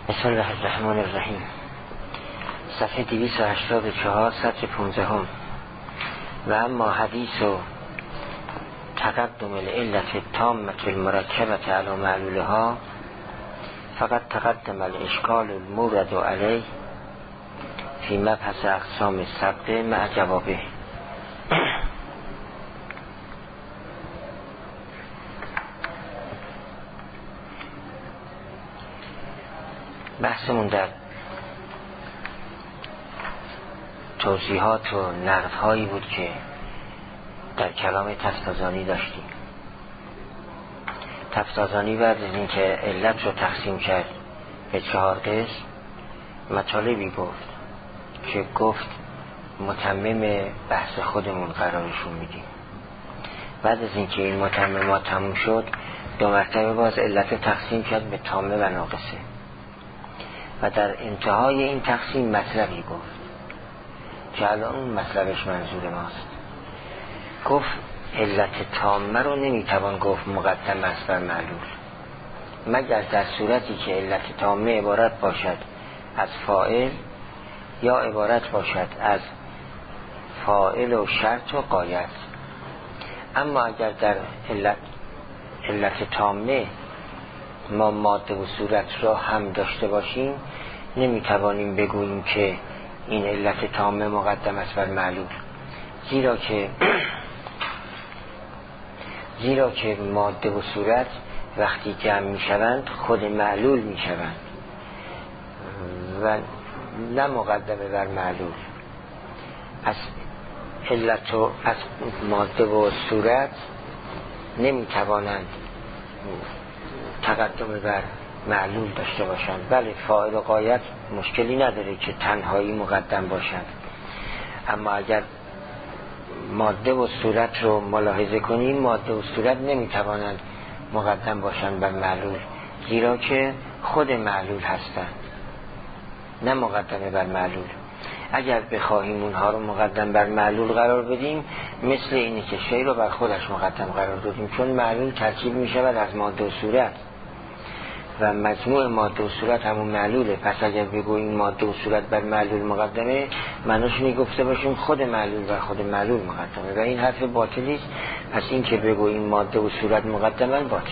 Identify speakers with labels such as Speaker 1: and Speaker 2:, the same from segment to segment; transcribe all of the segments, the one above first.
Speaker 1: بسم الله الرحمن الرحیم. صفحه 284 سطر 15. و اما حدیث و تقدم العلت التامة المرکبة علی معلولها فقط تقدم الاشکال المورد علیه فی مبحث اقسام السبق مع جوابه. بحثمون در توضیحات و نقدهایی بود که در کلام تفتازانی داشتیم. تفتازانی بعد از اینکه علت رو تقسیم کرد به 4 قسم مطالبی گفت متمم بحث خودمون قرارشون میدیم. بعد از اینکه این متممات تموم شد 2 مرتبه باز علت رو تقسیم کرد به تامه و ناقصه و در انتهای این تقسیم مطلبی گفت که الان اون مطلبش منظور ماست. گفت علت تامه رو نمیتوان گفت مقدم است بر معلول مگر در صورتی که علت تامه عبارت باشد از فاعل یا عبارت باشد از فاعل و شرط و غایت. اما اگر در علت تامه ما ماده و صورت را هم داشته باشیم نمیتوانیم بگوییم که این علت تامه مقدم است بر معلول، زیرا که ماده و صورت وقتی جمع میشوند خود معلول میشوند و نه مقدمه بر معلول. از علت و از ماده و صورت نمیتوانند تقدم بر معلول داشته باشند. بله فاعل و غایت مشکلی نداره که تنهایی مقدم باشند، اما اگر ماده و صورت رو ملاحظه کنیم ماده و صورت نمیتوانند مقدم باشند بر معلول زیرا که خود معلول هستند نه مقدمه بر معلول. اگر بخواهیم اونها رو مقدم بر معلول قرار بدیم مثل اینه که شی رو بر خودش مقدم قرار دادیم، چون معلول ترکیب می شود از ماده و صورت و مجموع ماده و صورت همون معلوله. پس اگر بگوییم ماده و صورت بر معلول مقدمه معناش اینه گفته باشیم خود معلول بر خود معلول مقدمه و این حرف باطلی است. پس این که بگوییم ماده و صورت مقدمه باطل.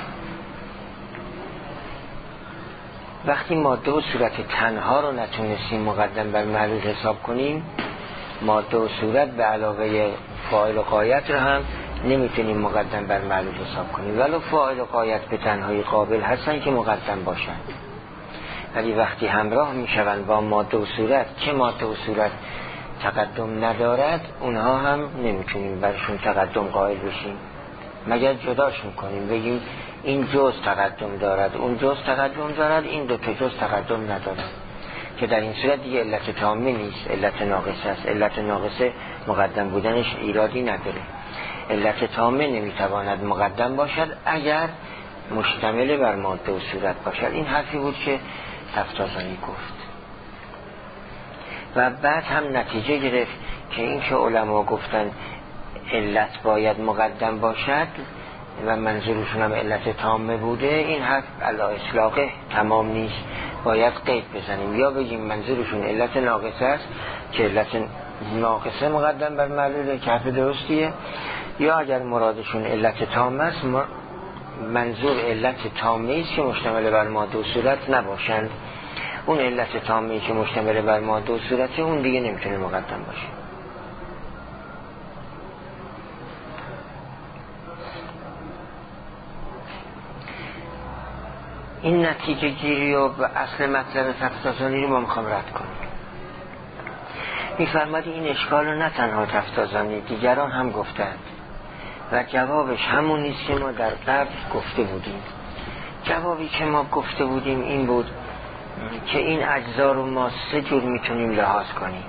Speaker 1: وقتی ماده و صورت تنها رو نتونستیم مقدم بر معلول حساب کنیم ماده و صورت به علاوه فاعل و غایت رو هم نمیتونیم مقدم بر معلول حساب کنیم، ولو فاعل و غایت به تنهایی قابل هستن که مقدم باشن، ولی وقتی همراه میشوند با ماده و صورت که ماده و صورت تقدم ندارد اونها هم نمیتونیم برشون تقدم قائل بشیم مگر جداشون کنیم، بگیم این جز تقدم دارد اون جز تقدم دارد این 2 تا جز تقدم ندارد، که در این صورت دیگه علت تامه نیست، علت ناقصه است. علت ناقصه مقدم بودنش ایرادی نداره. علت تامه نمیتواند مقدم باشد اگر مشتمل بر ماده و صورت باشد. این حرفی بود که تفتازانی گفت و بعد هم نتیجه گرفت که این که علما گفتن علت باید مقدم باشد و منظورشون هم علت تامه بوده، این حرف علی اطلاقه تمام نیست، باید قید بزنیم یا بگیم منظورشون علت ناقصه است که علت ناقصه مقدم بر معلوله که حرف درستیه، یا اگر مرادشون علت تامه است منظور علت تامه است که مشتمل بر ماده و صورت نباشند. اون علت تامه که مشتمل بر ماده و صورت اون دیگه نمیتونه مقدم باشه. این نتیجه گیری و به اصل مطلب تفتازانی رو ما میخوام رد کنیم. میفرماد این اشکال رو نه تنها تفتازانی دیگران هم گفتند و جوابش همون نیست که ما در قبل گفته بودیم. جوابی که ما گفته بودیم این بود که این اجزا رو ما 3 جور میتونیم لحاظ کنیم.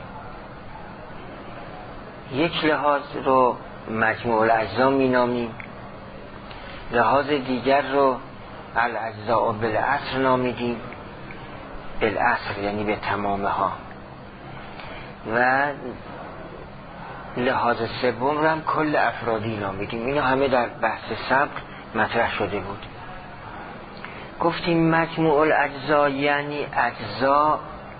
Speaker 1: یک لحاظ رو مجموع الاجزا مینامیم، لحاظ دیگر رو الاجزاء بالاصل نامیدیم، بالاصل یعنی به تمامه ها، و لحاظ سوم رو هم کل افرادی نامیدیم. اینا همه در بحث سبق مطرح شده بود. گفتیم مجموع الاجزا یعنی اجزا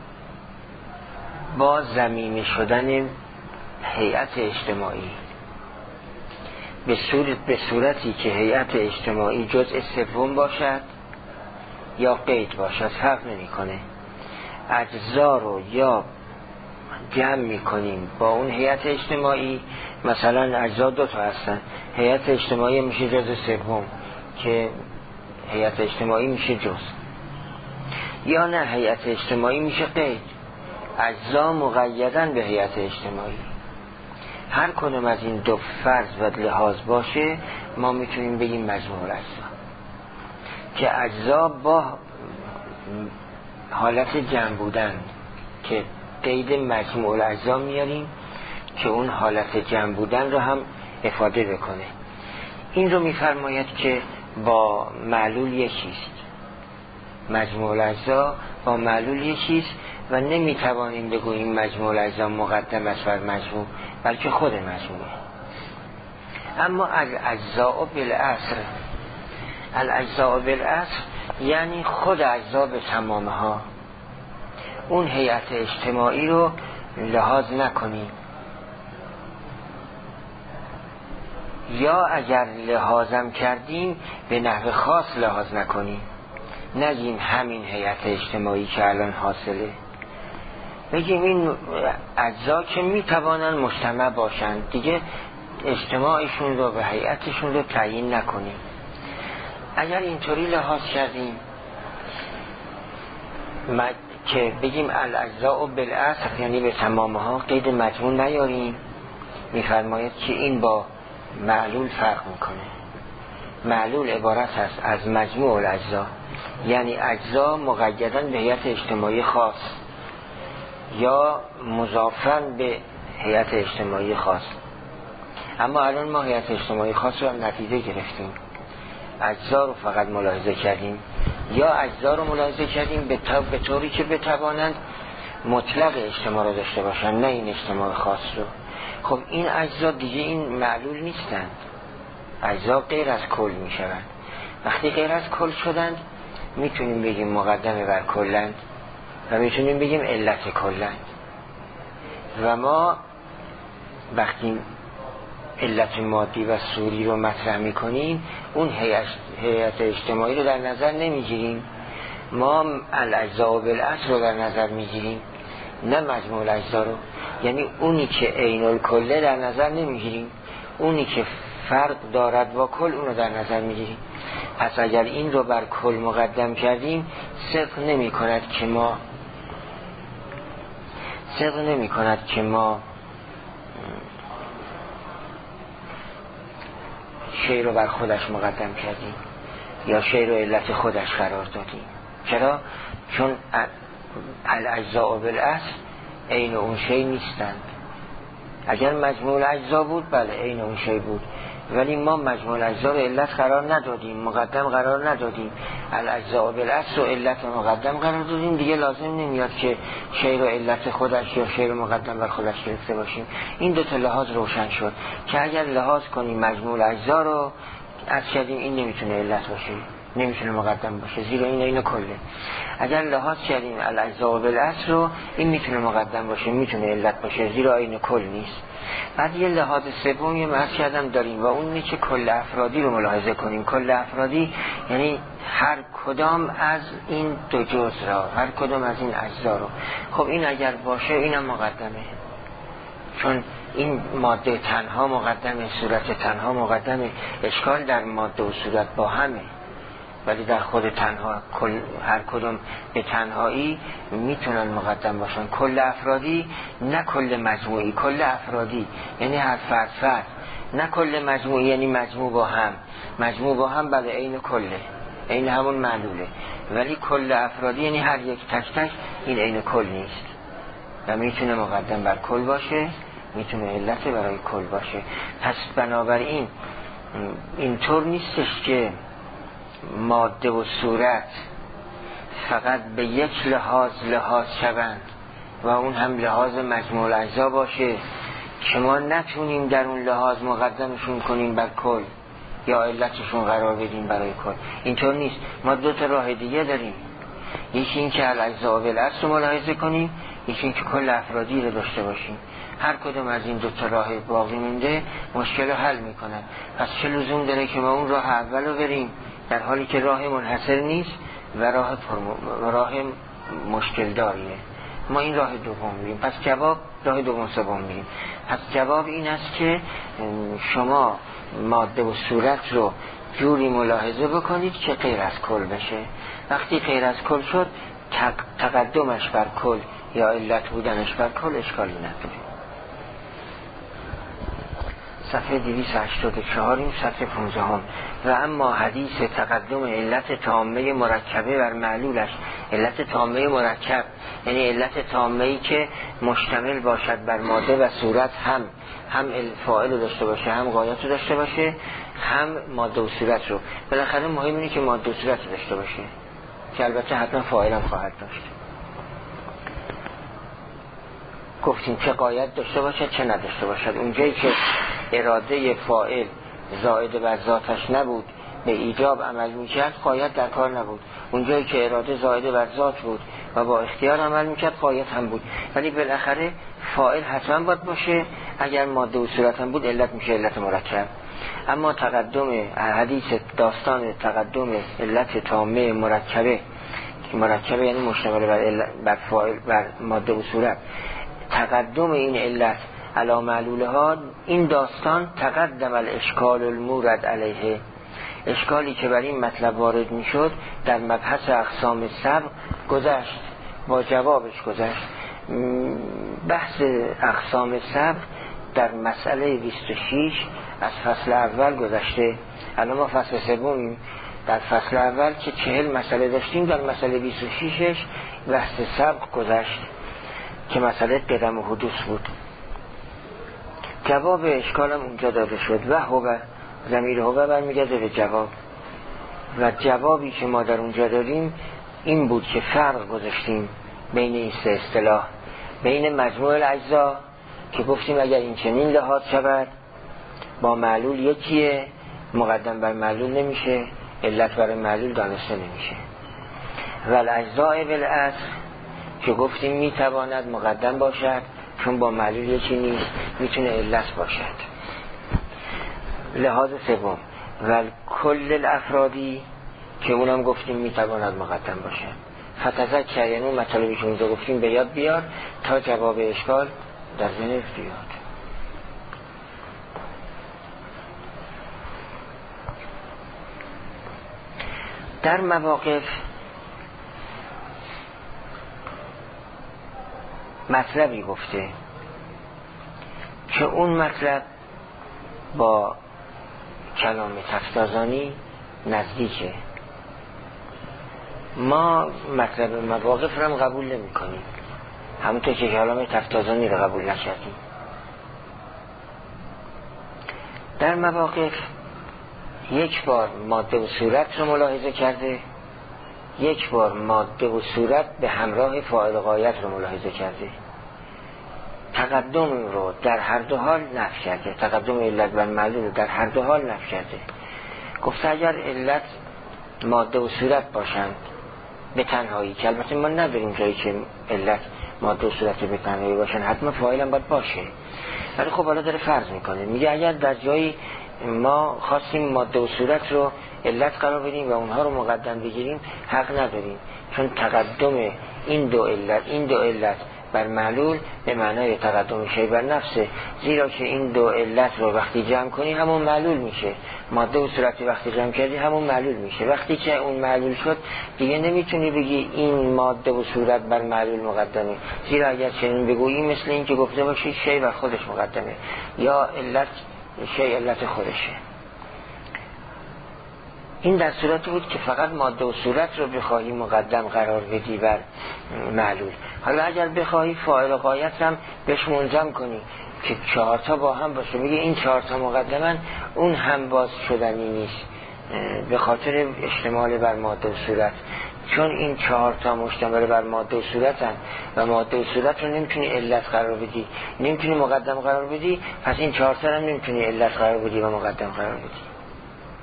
Speaker 1: با ضمیمه شدن هیئت اجتماعی، به صورتی که هیئت اجتماعی جزء سوم باشد یا قید باشد، فرق نمی‌کنه. اجزا رو یا جمع می‌کنیم با اون هیئت اجتماعی، مثلا اجزا دو تا هستن، هیئت اجتماعی میشه جزء سوم که هیئت اجتماعی میشه جزء، یا نه هیئت اجتماعی میشه قید، اجزا مقیدن به هیئت اجتماعی. هر کدوم از این دو فرض و لحاظ باشه ما میتونیم بگیم مجموع الاجزا، که اجزا با حالت جمع بودن که قید مجموع الاجزا میاریم که اون حالت جمع بودن رو هم افاده بکنه. این رو میفرماید که با معلول یکیست، مجموع الاجزا با معلول یکیست و نمیتوانیم بگوییم مجموع الاجزا مقدم است بر مجموع، بلکه خود مجموعه. اما الاجزاء بالاصل، الاجزاء بالاصل یعنی خود اجزا به تمامها، اون هیئت اجتماعی رو لحاظ نکنیم، یا اگر لحاظم کردیم به نحو خاص لحاظ نکنیم، نگیم همین هیئت اجتماعی که الان حاصله، بگیم این اجزا که میتوانن مجتمع باشند، دیگه اجتماعشون رو و هیئتشون رو تعیین نکنیم. اگر اینطوری لحاظ کردیم که بگیم الاجزاء بالاصل یعنی به تمامها، قید مجموع نیاریم، میفرماید که این با معلول فرق میکنه. معلول عبارت است از مجموع الاجزا، یعنی اجزا مقیدن به هیئت اجتماعی خاص یا مضافن به هیئت اجتماعی خاص. اما الان ما هیئت اجتماعی خاص رو هم نتیجه گرفتیم، اجزا رو فقط ملاحظه کردیم، یا اجزا رو ملاحظه کردیم به طوری که بتوانند مطلق اجتماع رو داشته باشن، نه این اجتماع خاص رو. خب این اجزا دیگه این معلول نیستند، اجزا غیر از کل می شوند. وقتی غیر از کل شدند میتونیم بگیم مقدمه بر کلند و میتونیم بگیم علت کلند. و ما وقتی علت مادی و صوری رو مطرح میکنیم اون هیئت اجتماعی رو در نظر نمیگیریم، ما الاجزاء بالاصل رو در نظر میگیریم، نه مجموع الاجزا رو. یعنی اونی که عین الکله در نظر نمیگیریم، اونی که فرق دارد با کل اون رو در نظر میگیریم. پس اگر این رو بر کل مقدم کردیم صدق نمی کند که ما شی رو بر خودش مقدم کردیم یا شی رو علت خودش قرار دادیم. چرا؟ چون الاجزاء بالاصل عین اون شی نیستند. اگر مجموع الاجزا بود بله عین اون شی بود، ولی ما مجموع الاجزا رو علت قرار ندادیم، مقدم قرار ندادیم، الاجزاء بالاصل رو علت مقدم قرار دادیم. دیگه لازم نمیاد که شی رو علت خودش یا شی رو مقدم بر خودش گرفته باشیم. این دو تا لحاظ روشن شد که اگر لحاظ کنیم مجموع الاجزا رو از کردیم این نمیتونه علت باشه، نمیتونه مقدم باشه، زیرا این کله. اگر لحاظ کردیم الاجزاء بالاصل رو این میتونه مقدم باشه، میتونه علت باشه، زیرا این کل نیست. بعد یه لحاظ سومی عرض کردم داریم و اون اینه که کل افرادی رو ملاحظه کنیم. کل افرادی یعنی هر کدام از این دو جزء را، هر کدام از این اجزا رو. خب این اگر باشه اینم مقدمه، چون این ماده تنها مقدمه، صورت تنها مقدمه. اشکال در ماده و صورت با همه، ولی در خود تنها هر کدوم به تنهایی میتونن مقدم باشن. کل افرادی نه کل مجموعی، کل افرادی یعنی هر فرد فرد، نه کل مجموعی یعنی مجموع با هم. مجموع با هم بله عین کله، عین همون معلوله، ولی کل افرادی یعنی هر یک تک تک، این عین کل نیست و میتونه مقدم بر کل باشه، میتونه علت برای کل باشه. پس بنابراین اینطور نیستش که ماده و صورت فقط به یک لحاظ شوند و اون هم لحاظ مجموع الاجزا باشه که ما نتونیم در اون لحاظ مقدمشون کنیم بر کل. یا علتشون قرار بدیم برای کل. اینطور نیست. ما دو تا راه دیگه داریم، یکی این که الاجزاء بالاصل رو ملاحظه کنیم، یکی این که کل افرادی رو داشته باشیم. هر کدوم از این دو تا راه باقی مونده مشکل رو حل میکنن. پس چه لزوم داره که ما اون راه اول رو بریم در حالی که راه منحصر نیست و راه مشکل داریه؟ ما این راه دوم میریم. پس جواب راه دوم سوم میریم. پس جواب این است که شما ماده و صورت رو جوری ملاحظه بکنید که غیر از کل بشه. وقتی غیر از کل شد تقدمش بر کل یا علت بودنش بر کل اشکالی نداره. صفحه 284 این سطر 15 هم. و اما حدیث تقدم علت تامه مرکبه بر معلولش، علت تامه مرکب یعنی علت تامه‌ای که مشتمل باشد بر ماده و صورت، هم فاعل رو داشته باشه، هم غایت رو داشته باشه، هم ماده و صورت رو. بالاخره مهم اینه که ماده و صورت رو داشته باشه که البته حتما فاعل هم خواهد داشت. گفتیم چه غایت داشته باشد چه نداشته باشد. اونجایی که اراده فاعل زائد بر ذاتش نبود به ایجاب عمل میکرد غایت در کار نبود. اونجایی که اراده زائد بر ذات بود و با اختیار عمل میکرد غایت هم بود. ولی بالاخره فاعل حتما باید باشه. اگر ماده و صورت هم بود علت میشه علت مرکب. اما تقدم حدیث داستان تقدم علت تامه مرکبه یعنی مشتمل بر فاعل بر ماده و صورت، تقدم این علت علی معلولها، این داستان تقدم الاشکال المورد علیه، اشکالی که بر این مطلب وارد میشد در مبحث اقسام سبق گذشت، با جوابش گذشت. بحث اقسام سبق در مسئله 26 از فصل اول گذشته. الان ما فصل سوم. در فصل اول که 40 مسئله داشتیم، در مسئله 26ش بحث سبق گذشت که مسئله قدم و حدوث بود. جواب اشکالم اونجا داده شد و هو، ضمیر هو برمیگرده به جواب، و جوابی که ما در اونجا داریم این بود که فرق گذاشتیم بین این سه اصطلاح، بین مجموع الاجزا که گفتیم اگر این چنین لحاظ شود با معلول یکیه، مقدم بر معلول نمیشه، علت برای معلول دانسته نمیشه، و الاجزاء بالاصل که گفتیم میتواند مقدم باشد چون با معلول یکی نیست، میتونه علت باشد. لحاظ سوم و کل الافرادی که اونم گفتیم میتواند مقدم باشد. فتذکر یعنی اون مطالبی که اونجا گفتیم به یاد بیار تا جواب اشکال در ذهنت بیاد. در مواقف مطلبی گفته که اون مطلب با کلام تفتازانی نزدیکه. ما مطلب مواقف رو هم قبول نمی کنیم، همونطور که کلام تفتازانی رو قبول نکردیم. در مواقف یک بار ماده و صورت رو ملاحظه کرده، یک بار ماده و صورت به همراه فاعل غایت رو ملاحظه کرده. تقدم رو در هر دو حال نفی کرده، تقدم علت بر معلول رو در هر دو حال نفی کرده. گفته اگر علت ماده و صورت باشند به تنهایی، که البته ما نداریم جایی که علت ماده و صورت به تنهایی باشن، حتما فاعل هم باید باشه، ولی خب حالا داره فرض میکنه، میگه اگر در جایی ما خواستیم ماده و صورت رو علت قرار بدیم و اونها رو مقدم بگیریم حق نداریم، چون تقدم این دو علت بر معلول به معنای تقدم شی بر نفسه، زیرا که این دو علت رو وقتی جمع کنی همون معلول میشه. ماده و صورت وقتی جمع کردی همون معلول میشه. وقتی که اون معلول شد دیگه نمیتونی بگی این ماده و صورت بر معلول مقدمه، زیرا اگر چنین بگویی مثل این که گفته باشی شی بر خودش مقدمه یا علت شی علت خودشه. این در صورتی بود که فقط ماده و صورت رو بخواهی مقدم قرار بدی بر معلول. حالا اگر بخواهی فاعل و غایت هم بهش منظم کنی که 4 تا با هم باشه، میگه این 4 تا مقدمن، اون هم باز شدنی نیست به خاطر اشتمال بر ماده و صورت، چون این 4 تا مشتمل بر ماده و صورتن و ماده و صورت رو نمیتونی علت قرار بدی، نمیتونی مقدم قرار بدی، پس این 4 تا هم نمیتونی علت قرار بدی و مقدم قرار بدی.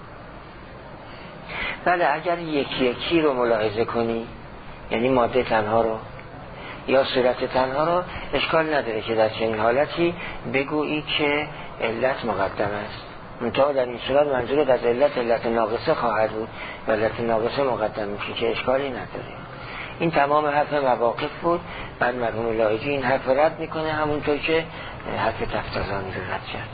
Speaker 1: بله اگر یکی یکی رو ملاحظه کنی، یعنی ماده تنها رو یا صورت تنها رو، اشکال نداره که در چنین حالتی بگویی که علت مقدم است. منتها در این صورت منظورت از علت ناقصه خواهد بود و علت ناقصه مقدم میشه که اشکالی نداره. این تمام حرف مواقف بود. بعد مرحوم لاهیجی این حرف رد میکنه، همونطور که حرف تفتازانی رو رد کرد.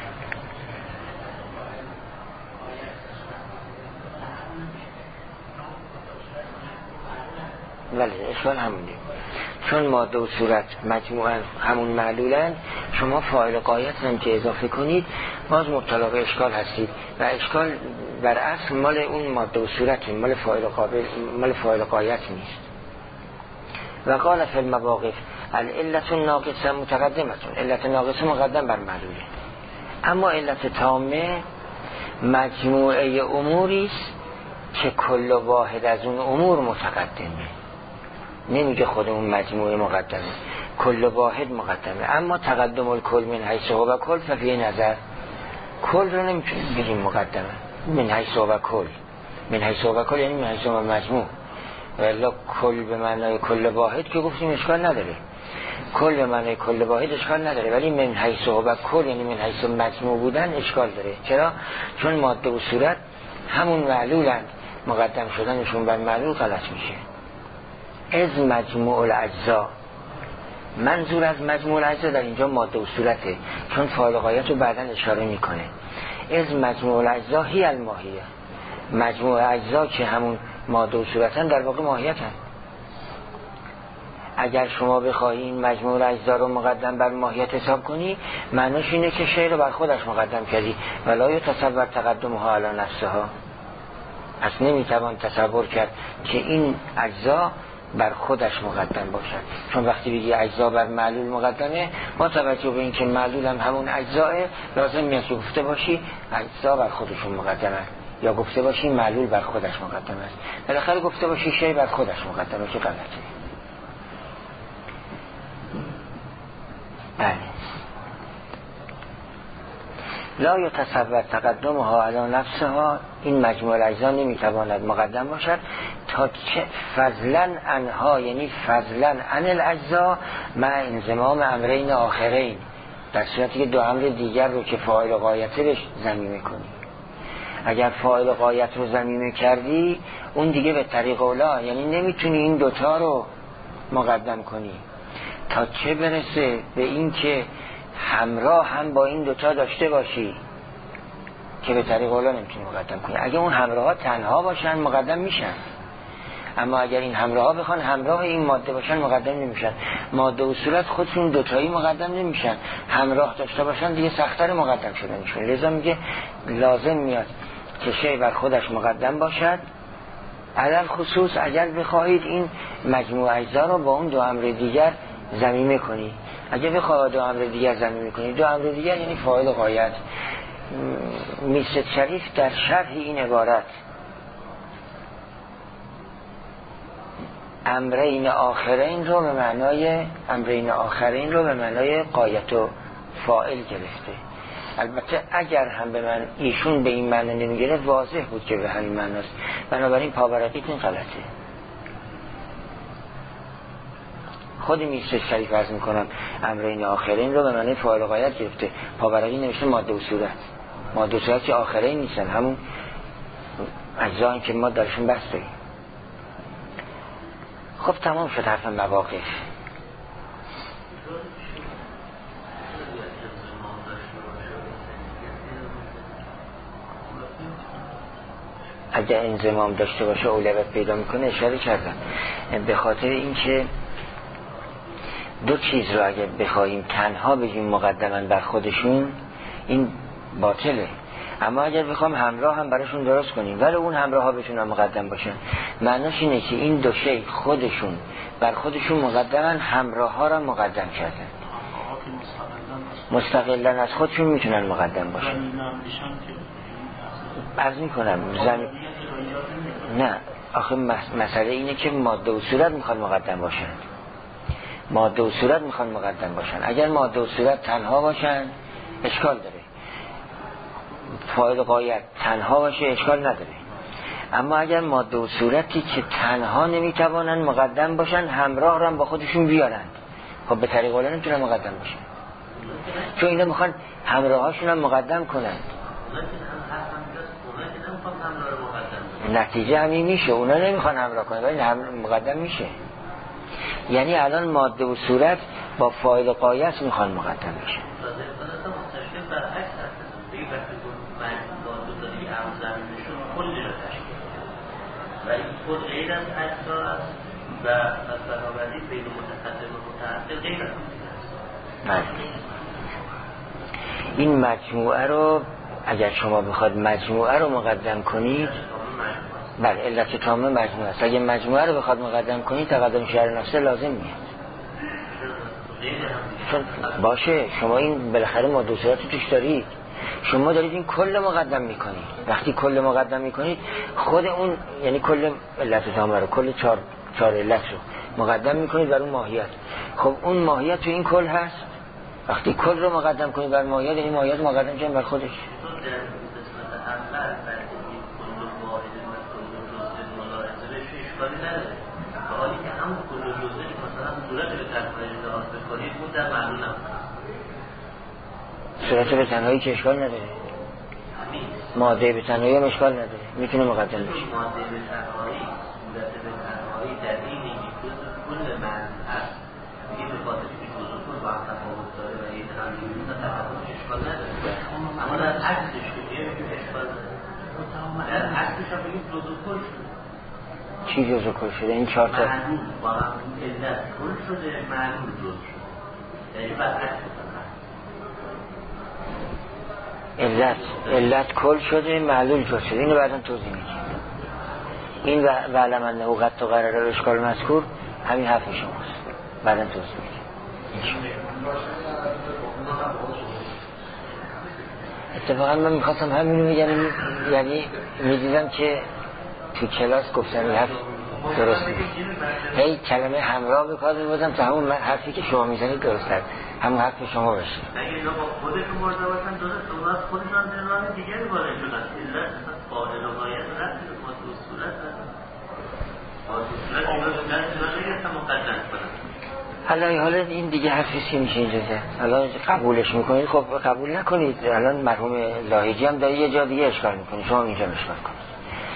Speaker 1: بله اشکال همونه، چون ماده و صورت مجموعاً همون معلولن، شما فاعل غایت هم که اضافه کنید باز مبتلا به اشکال هستید و اشکال بر اصل مال اون ماده و صورت، مال فاعل غایت نیست. و قال فی المواقف العلت الناقصه متقدمتون، علت ناقصه مقدم بر معلوله. اما علت تامه مجموعه اموری است که کل واحد از اون امور متقدمه. نمیگه خود اون مجموعه مقدمه، کل واحد مقدمه. اما تقدم الکل من حیث و کل ففی نظر، کل رو نمیتونیم بگیم مقدمه. من حیث و کل، من حیث و کل یعنی من حیث و مجموع، ولی کل به معنای کل واحد که گفتیم اشکال نداره، کل به معنای کل واحد اشکال نداره، ولی من حیث و کل یعنی من حیث مجموع بودن اشکال داره. چرا؟ چون ماده و صورت همون معلولند، مقدم شدنشون بر معلول غلط میشه. از مجموع الاجزا، منظور از مجموع الاجزا در اینجا ماده و صورته، چون فاعل غایت رو بعداً اشاره میکنه. از مجموع الاجزا هی الماهیه، مجموع اجزا که همون ماده و صورتن در واقع ماهیتن. اگر شما بخواهی این مجموع الاجزا رو مقدم بر ماهیت حساب کنی، معنیش اینه که شی رو بر خودش مقدم کردی، ولا یتصور تقدمها علی نفسها. پس نمیتوان تصور کرد که این اجزا بر خودش مقدم باشد، چون وقتی بگی اجزا بر معلول مقدمه، با توجه به اینکه معلول هم همون اجزاه، لازم میاد که گفته باشی اجزا بر خودشون مقدمه، یا گفته باشی معلول بر خودش مقدم است. بالاخره گفته باشی شی بر خودش مقدمه که غلطه. بله. لا یتصور تقدمها علی نفسها، این مجموع الاجزا نمیتواند مقدم باشد تا چه فضلا عنها، یعنی فضلا عن الاجزا مع انضمام امرین آخرین، در صورتی که دو امر دیگر رو که فاعل غایت بهش ضمیمه کنی. اگر فاعل غایت رو ضمیمه کردی، اون دیگه به طریق اولا، یعنی نمیتونی این دوتا رو مقدم کنی تا چه برسه به این که همراه هم با این دوتا داشته باشی، که به طریق اولا نمیتونی مقدم کنی. اگه اون همراه ها تنها باشن مقدم میشن، اما اگر این همراه ها بخوان همراه این ماده باشن مقدم نمیشن. ماده و صورت خودشون دوتایی مقدم نمیشن، همراه داشته باشن دیگه سخت‌تر مقدم شدنشون. لذا میگه لازم میاد که شی بر خودش مقدم باشد. علل خصوص اگر بخواهید این مجموع اجزا رو با اون دو امر دیگر ضمیمه کنی، اگر بخواهید دو امر دیگر ضمیمه کنی، دو امر دیگر یعنی فاعل غایت. میرزا شریف در شرح این عبارت امرین آخرین رو به معنای غایت و فاعل گرفته. البته اگر هم به من ایشون به این معنی نمیگیره، واضح بود که به همین معناست، بنابراین پاورقیت این غلطه. خود میرزا شریف عرض میکنم امرین آخرین رو به معنی فاعل غایت گرفته، پاورقی نوشته ماده و صورت. ماده و صورت که آخرین نیستن، همون اجزایی که ما درشون بحث داریم. خب تمام شد حرف مواقف. اگر انضمام داشته باشه اولویت پیدا میکنه، اشاره کردم به خاطر اینکه دو چیز رو اگر بخوایم تنها بگیم مقدماً بر خودشون این باطله، اما اگر بخوام همراه هم براشون درست کنیم ولی اون همراه ها بتونن مقدم باشن، معناش اینه که این دو شی خودشون بر خودشون مقدمن، همراه ها را مقدم کردن، مستقلاً از خودشون میتونن مقدم باشن. عرض میکنم نه آخه مسئله اینه که ماده و صورت میخوان مقدم باشن، ماده و صورت میخوان مقدم باشن. اگر ماده و صورت تنها باشن اشکال داره، فاعل غایت تنها باشه اشکال نداره. اما اگر ماده و صورتی که تنها نمیتوانن مقدم باشن همراه رو هم با خودشون بیارن، خب به طریق اولا نمیتونن مقدم باشن، چون اینا میخوان همراهاشون هم مقدم کنن. نتیجه همین میشه، اونا نمیخوان همراه کنن ولی مقدم میشه. یعنی الان ماده و صورت با فاعل قایس میخوان مقدم بشه.
Speaker 2: ولی خود غیر از اجزا است و از برابری بین متقدم و متأخر غیر از است.
Speaker 1: این مجموعه رو اگر شما بخواد مجموعه رو مقدم کنید، بله علت تامه مجموعه است. اگر مجموعه رو بخواد مقدم کنید تقدم شرع نفسه لازم میاد. چون باشه شما این بالاخره ماده و صورت توش دارید، شما دارید این کل مقدم میکنید. وقتی کل مقدم میکنید خود اون یعنی کل علت تامه رو، کل چهار علت رو مقدم میکنید بر اون ماهیت. خب اون ماهیت تو این کل هست. وقتی کل رو مقدم کنید بر ماهیت، این ماهیت مقدم کنید بر خودش.
Speaker 2: حالی که همون کل جزئش مثلا صورت به تنهایی لحاظ بکنید اون در معلوم نمیشه.
Speaker 1: صورت به تنهایی که اشکال نداره، ماده به تنهایی هم اشکال نداره، میتونه مقدم بشه.
Speaker 2: ماده به تنهایی، صورت به تنهایی در این جزء کل معنی هست. میگه به خاطر که جزء کل با هم تفاوت داره و این همینجوری تفاوتش اشکال نداره. اما در عکسش که اشکال نداره. در عکسش هم بگیم جزء کل شده.
Speaker 1: چی جزء کل شده؟ این چهار تا
Speaker 2: معلوم با هم علت کل شده، معلوم جزء شده. یعنی برعکس
Speaker 1: علت کل شده، معلول جزء شده. اینو بعداً توضیح میدیم. این و علم انه قد تقرر الاشکال مذکور همین حرف شماست. بعداً توضیح میدیم. اتفاقا من میخواستم همینو بگم، یعنی میدیدم که تو کلاس گفتن این حرف درست نیست. هی کلمه همراه به کار می‌بردم تا همون حرفی که شما میزنید درست است، همون حرف شما باشه.
Speaker 2: اگه اینا با خودشون برده باشن درست، اونا از خودشان در راه دیگری وارد شدن. علت فاعل و غایت رفت به خود اصولت
Speaker 1: حالا این دیگه حرفی که میشه اینجا زد. حالا قبولش میکنید، خب قبول نکنید. الان مرحوم لاهیجی هم داره یه جا دیگه اشکال میکنه، شما اینجا اشکال کنید.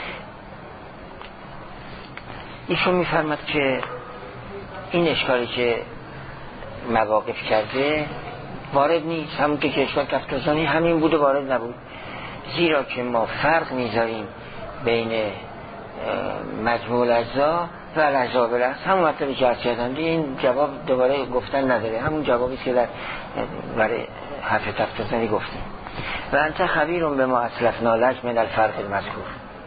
Speaker 1: ایشون میفرماد که این اشکالی که مواقف کرده وارد نیست، همون که اشکال تفتازانی همین بود و وارد نبود، زیرا که ما فرق میذاریم بین مجموع الاجزا و الاجزا بالاخص. همون مطلبی که عرض کردم، این جواب دوباره گفتن نداره، همون جوابی که در برای حرف تفتازانی گفتیم. و انت خبیرون به ما اسلفنا لک من الفرق المذکور،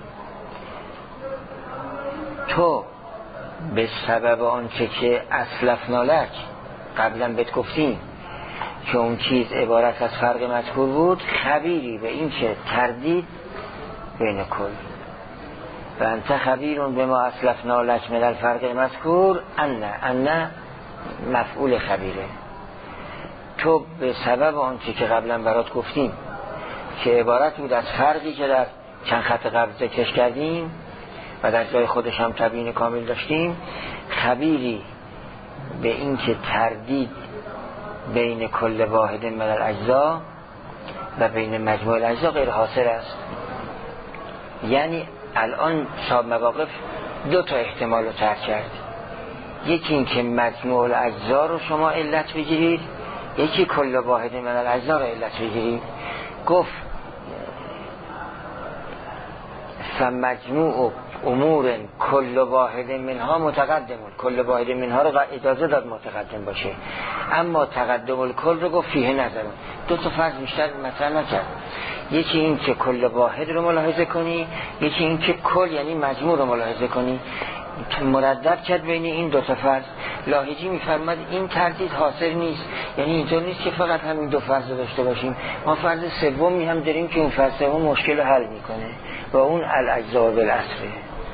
Speaker 1: تو به سبب آنچه که اسلفنا لک قبلا بهت گفتیم که اون چیز عبارت از فرق مذکور بود، خبیری به این که تردید بین کل. و انت خبیرون به ما اسلفنا لک من الفرق مذکور ان مفعول خبیره. تو به سبب آنچه که قبلا برات گفتیم که عبارت بود از فرقی که در چند خط قبل ذکرش کردیم و در جای خودش هم تبیین کامل داشتیم، خبیری به این که تردید بین کل واحد من الاجزا و بین مجموع الاجزا غیر حاصل است. یعنی الان صاحب مواقف دو تا احتمال رو طرح کرد، یکی این که مجموع الاجزا رو شما علت بگیرید، یکی کل واحد من الاجزا رو علت بگیرید. گفت فمجموع امور کل واحد منها متقدمون، کل واحد منها رو اجازه داد متقدم باشه، اما تقدم الکل رو گفت فیه نظرون. دو تا فرض بیشتر مطرح نکرد، یکی این که کل واحد رو ملاحظه کنی، یکی این که کل یعنی مجموع رو ملاحظه کنی. مردد کرد بین این دو تا فرض. لاهیجی میفرماد این تردید حاصل نیست، یعنی اینطور نیست که فقط همین دو فرض رو داشته باشیم، ما فرض سومی هم داریم که اون فرض سوم مشکل رو حل میکنه و اون الاجزا بالاصله.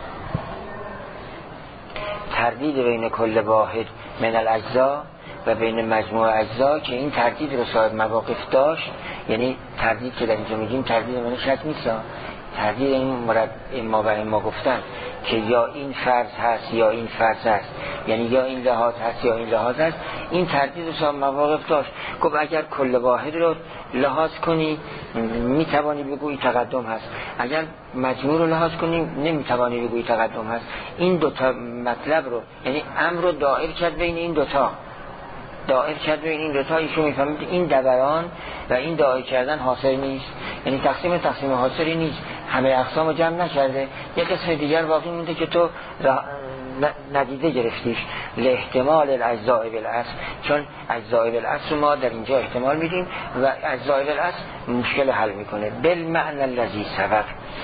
Speaker 1: تردید بین کل واحد من الاجزا و بین مجموع اجزا که این تردید رو صاحب مواقف داشت، یعنی تردید که در اینجا میگیم تردید من شک نیست، تردید این ما و ما گفتن که یا این فرض هست یا این فرض هست، یعنی یا این لحاظ هست یا این لحاظ هست، این تردید رو صاحب مواقف داشت. گفت اگر کل واحد رو لحاظ کنی میتوانی بگویی تقدم هست، اگر مجموع رو لحاظ کنی نمیتوانی بگویی تقدم هست. این دوتا مطلب رو، یعنی امر رو دائر کرد بین این دوتا، ایشون میفهمید این دوران و این دائر کردن حاصل نیست، یعنی تقسیم حاصلی نیست، همه اقسام رو جمع نکرده، یک قسم دیگر باقی مونده که تو ندیده گرفتیش، لاحتمال الاجزاء بالاصل، چون اجزاء بالاصل ما در اینجا احتمال میدیم و اجزاء بالاصل مشکل حل میکنه. بالمعنی الذی سبق،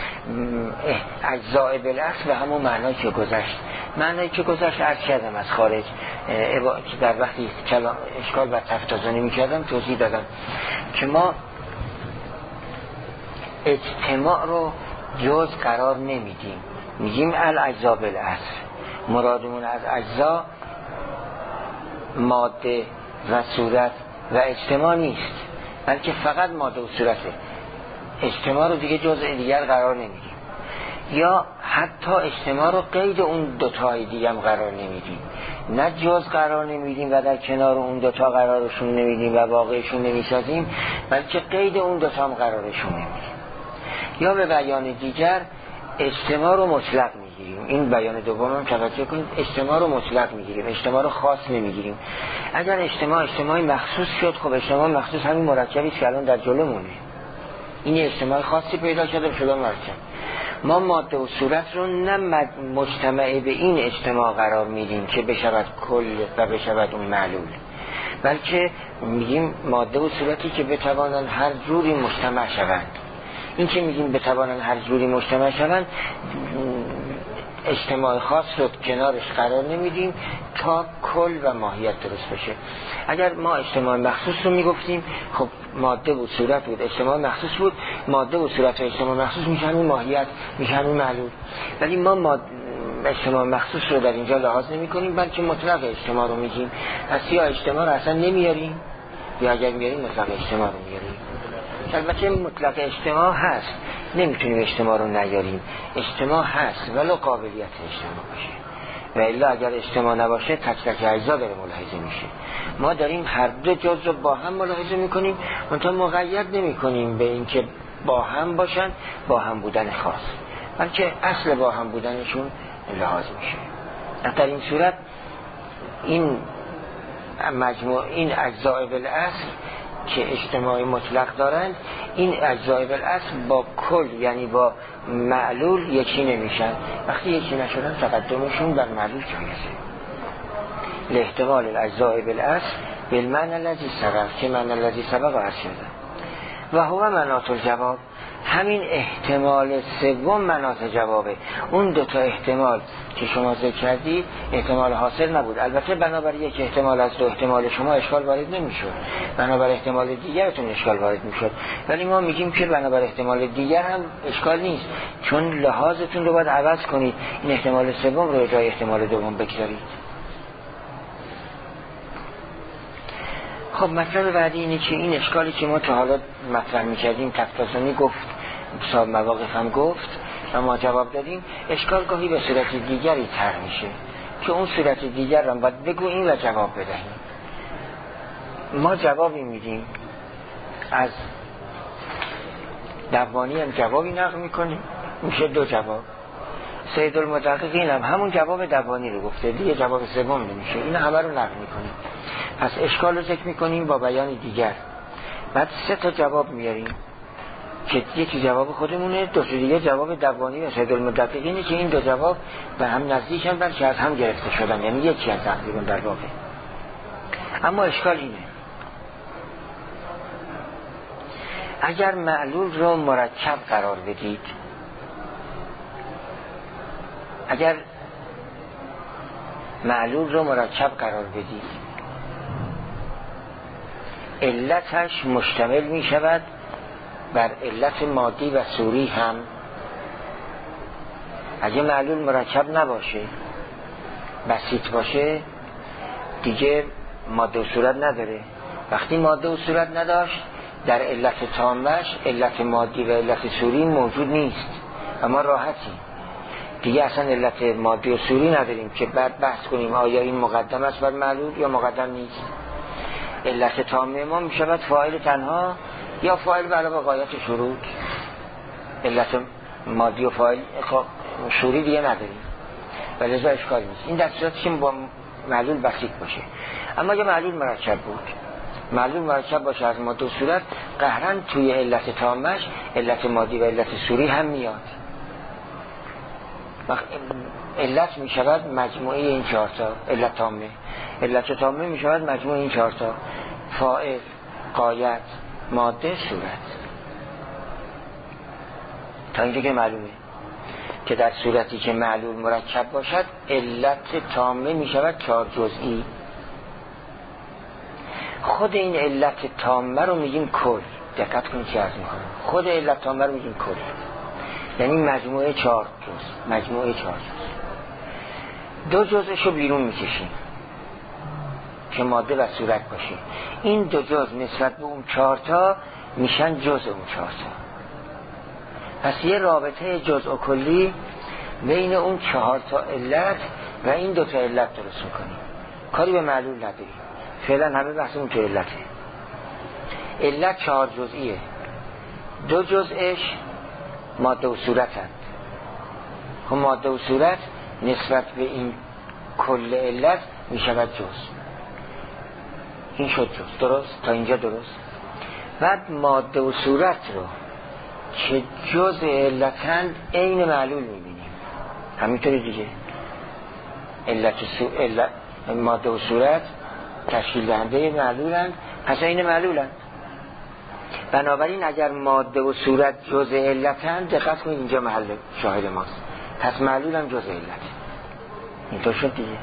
Speaker 1: اجزاء بالاصل و همون معنایی که گذشت عرض کردم از خارج که در وقتی اشکال و تفتازانی میکردم توضیح دادم که ما اجتماع رو جز قرار نمیدیم، میگیم الاجزاء بالاصل، مرادمون از اجزا ماده و صورت و اجتماع نیست، بلکه فقط ماده و صورته. اجتماع رو دیگه جز دیگر قرار نمیدیم، یا حتی اجتماع رو قید اون دوتای دیگه هم قرار نمیدیم، نه جز قرار نمیدیم و در کنار اون دوتا قرارشون نمیدیم و واقعشون نمیسازیم، بلکه قید اون دوتا هم قرارشون نمیدیم. یا به بیان دیگر اجتماع رو مطلق میگیریم، این بیان دوم هم توجه کنید، اجتماع رو مطلق میگیریم، اجتماع رو خاص نمیگیریم. اگر اجتماع مخصوص شد، خب اجتماع مخصوص همین مرکبی که الان در جلومونه، این اجتماع خاصی پیدا کرده شده مرکب. ما ماده و صورت رو نه مجتمع به این اجتماع قرار میدیم که بشود کل و بشود اون معلول، بلکه میگیم ماده و صورتی که بتوانند هر جوری مجتمع شوند. این که میگیم بتوانند هر جوری مجتمع شوند، اجتماع خاص رو کنارش قرار نمیدیم تا کل و ماهیت درست بشه. اگر ما اجتماع مخصوص رو میگفتیم، خب ماده و صورت بود، اجتماع مخصوص بود، ماده و صورت و اجتماع مخصوص میشن اون ماهیت، میشن اون معلول. ولی ما اجتماع مخصوص رو در اینجا لحاظ نمی کنیم، بلکه مطلق اجتماع رو میگیم. پس یا اجتماع رو اصلا نمیاریم، یا اگر میاریم مطلق اجتماع رو میاریم. البته مطلق اجتماع هست، نمیتونیم اجتماع رو نیاریم، اجتماع هست ولو قابلیت اجتماع باشه، و الا اگر اجتماع نباشه تک تک اجزا داره ملاحظه میشه. ما داریم هر دو جزء رو با هم ملاحظه میکنیم، منتها مقید نمیکنیم به اینکه با هم باشن، با هم بودن خاص، بلکه اصل با هم بودنشون لحاظ میشه. در این صورت این اجزاء بالاصل که اجتماعی مطلق دارند، این اجزاء بالاصل با کل یعنی با معلول یکی نمیشن. وقتی یکی نشدن تقدمشون بر معلول جایزه. لاحتمال الاجزاء بالاصل بالمعنی الذی سبق، که معنی الذی سبق عرض شده. و هو مناط الجواب، همین احتمال سوم مناط جوابه. اون دوتا احتمال که شما ذکر کردید احتمال حاصل نبود. البته بنابر یک احتمال از دو احتمال شما اشکال وارد نمیشد، بنابر احتمال دیگرتون اشکال وارد میشد. ولی ما میگیم که بنابر احتمال دیگر هم اشکال نیست، چون لحاظتون رو باید عوض کنید، این احتمال سوم رو جای احتمال دوم بگذارید. خب مطلب بعدی اینه که این اشکالی که ما تا حالا مطرح میکردیم، تفتازانی گفت، صاحب مواقف هم گفت و ما جواب دادیم، اشکال گاهی به صورت دیگری طرح میشه که اون صورت دیگر رو باید بگوییم و جواب بدهیم. ما جوابی میدیم، از دوانی هم جوابی نقل میکنیم، میشه دو جواب. سید المدققین هم همون جواب دوانی رو گفته، دیگه جواب سوم نمیشه، این همه رو نقل میکنیم. پس اشکال رو ذکر میکنیم با بیان دیگر، بعد سه تا جواب میاریم که یکی جواب خودمونه، دو تا دیگه جواب دوانی و سید المدققینه که این دو جواب به هم نزدیکن بلکه از هم گرفته شدن، یعنی یکی از تقریبا در واقع. اما اشکال اینه، اگر معلول رو مرکب قرار بدید، اگر معلول رو مرکب قرار بدید، علتش مشتمل می شود بر علت مادی و صوری هم. اگه معلول مرکب نباشه، بسیط باشه، دیگه ماده و صورت نداره. وقتی ماده و صورت نداشت، در علت تامش علت مادی و علت صوری موجود نیست. اما راحتیم دیگه، اصلا علت مادی و صوری نداریم که بعد بحث کنیم آیا این مقدم است بر معلول یا مقدم نیست. علت تامه ما میشود فاعل تنها یا فاعل به علاوه غایت شروط. علت مادی و فاعل شوری دیگه نداریم و لذا اشکال نیست. این در صورتی که با معلول بسیط باشه. اما اگه معلول مرکب بود، معلول مرکب باشه از ماده و صورت، قهرن توی علت تامش علت مادی و علت صوری هم میاد. علت میشود مجموعه این چهارتا. علت تامه، علت تامه میشود مجموعه این چهارتا: فاعل، غایت، ماده، صورت. تا اینجا که معلومه که در صورتی که معلول مرکب باشد علت تامه میشود 4 جزئی. خود این علت تامه رو میگیم کل. دقت کنید چی عرض میکنم. خود علت تامه رو میگیم کل، یعنی مجموعه 4 جز. مجموعه 4 جز. 2 جزءشو بیرون میکشیم که ماده و صورت باشه. این 2 جز نسبت به اون 4 تا میشن جزء اون 4 تا. پس یه رابطه جزء و کلی بین اون 4 تا علت و این 2 تا علت درست میکنیم. کاری به معلول نداریم. فعلا همه بحثمون تو علته. علت 4 جزئیه. 2 جزءش ماده و صورت هست. خب ماده و صورت نسبت به این کل علت میشود جز. این شد جز. درست؟ تا اینجا درست. بعد ماده و صورت رو که جز علتند عین معلول میبینیم. همینطوری دیگه. علت ماده و صورت تشکیل دهنده معلولند، پس عین معلولند. بنابراین اگر ماده و صورت جز علتند، دقت کنید اینجا محل شاهد ماست، پس معلول هم جز علت. اینطور شد دیگه.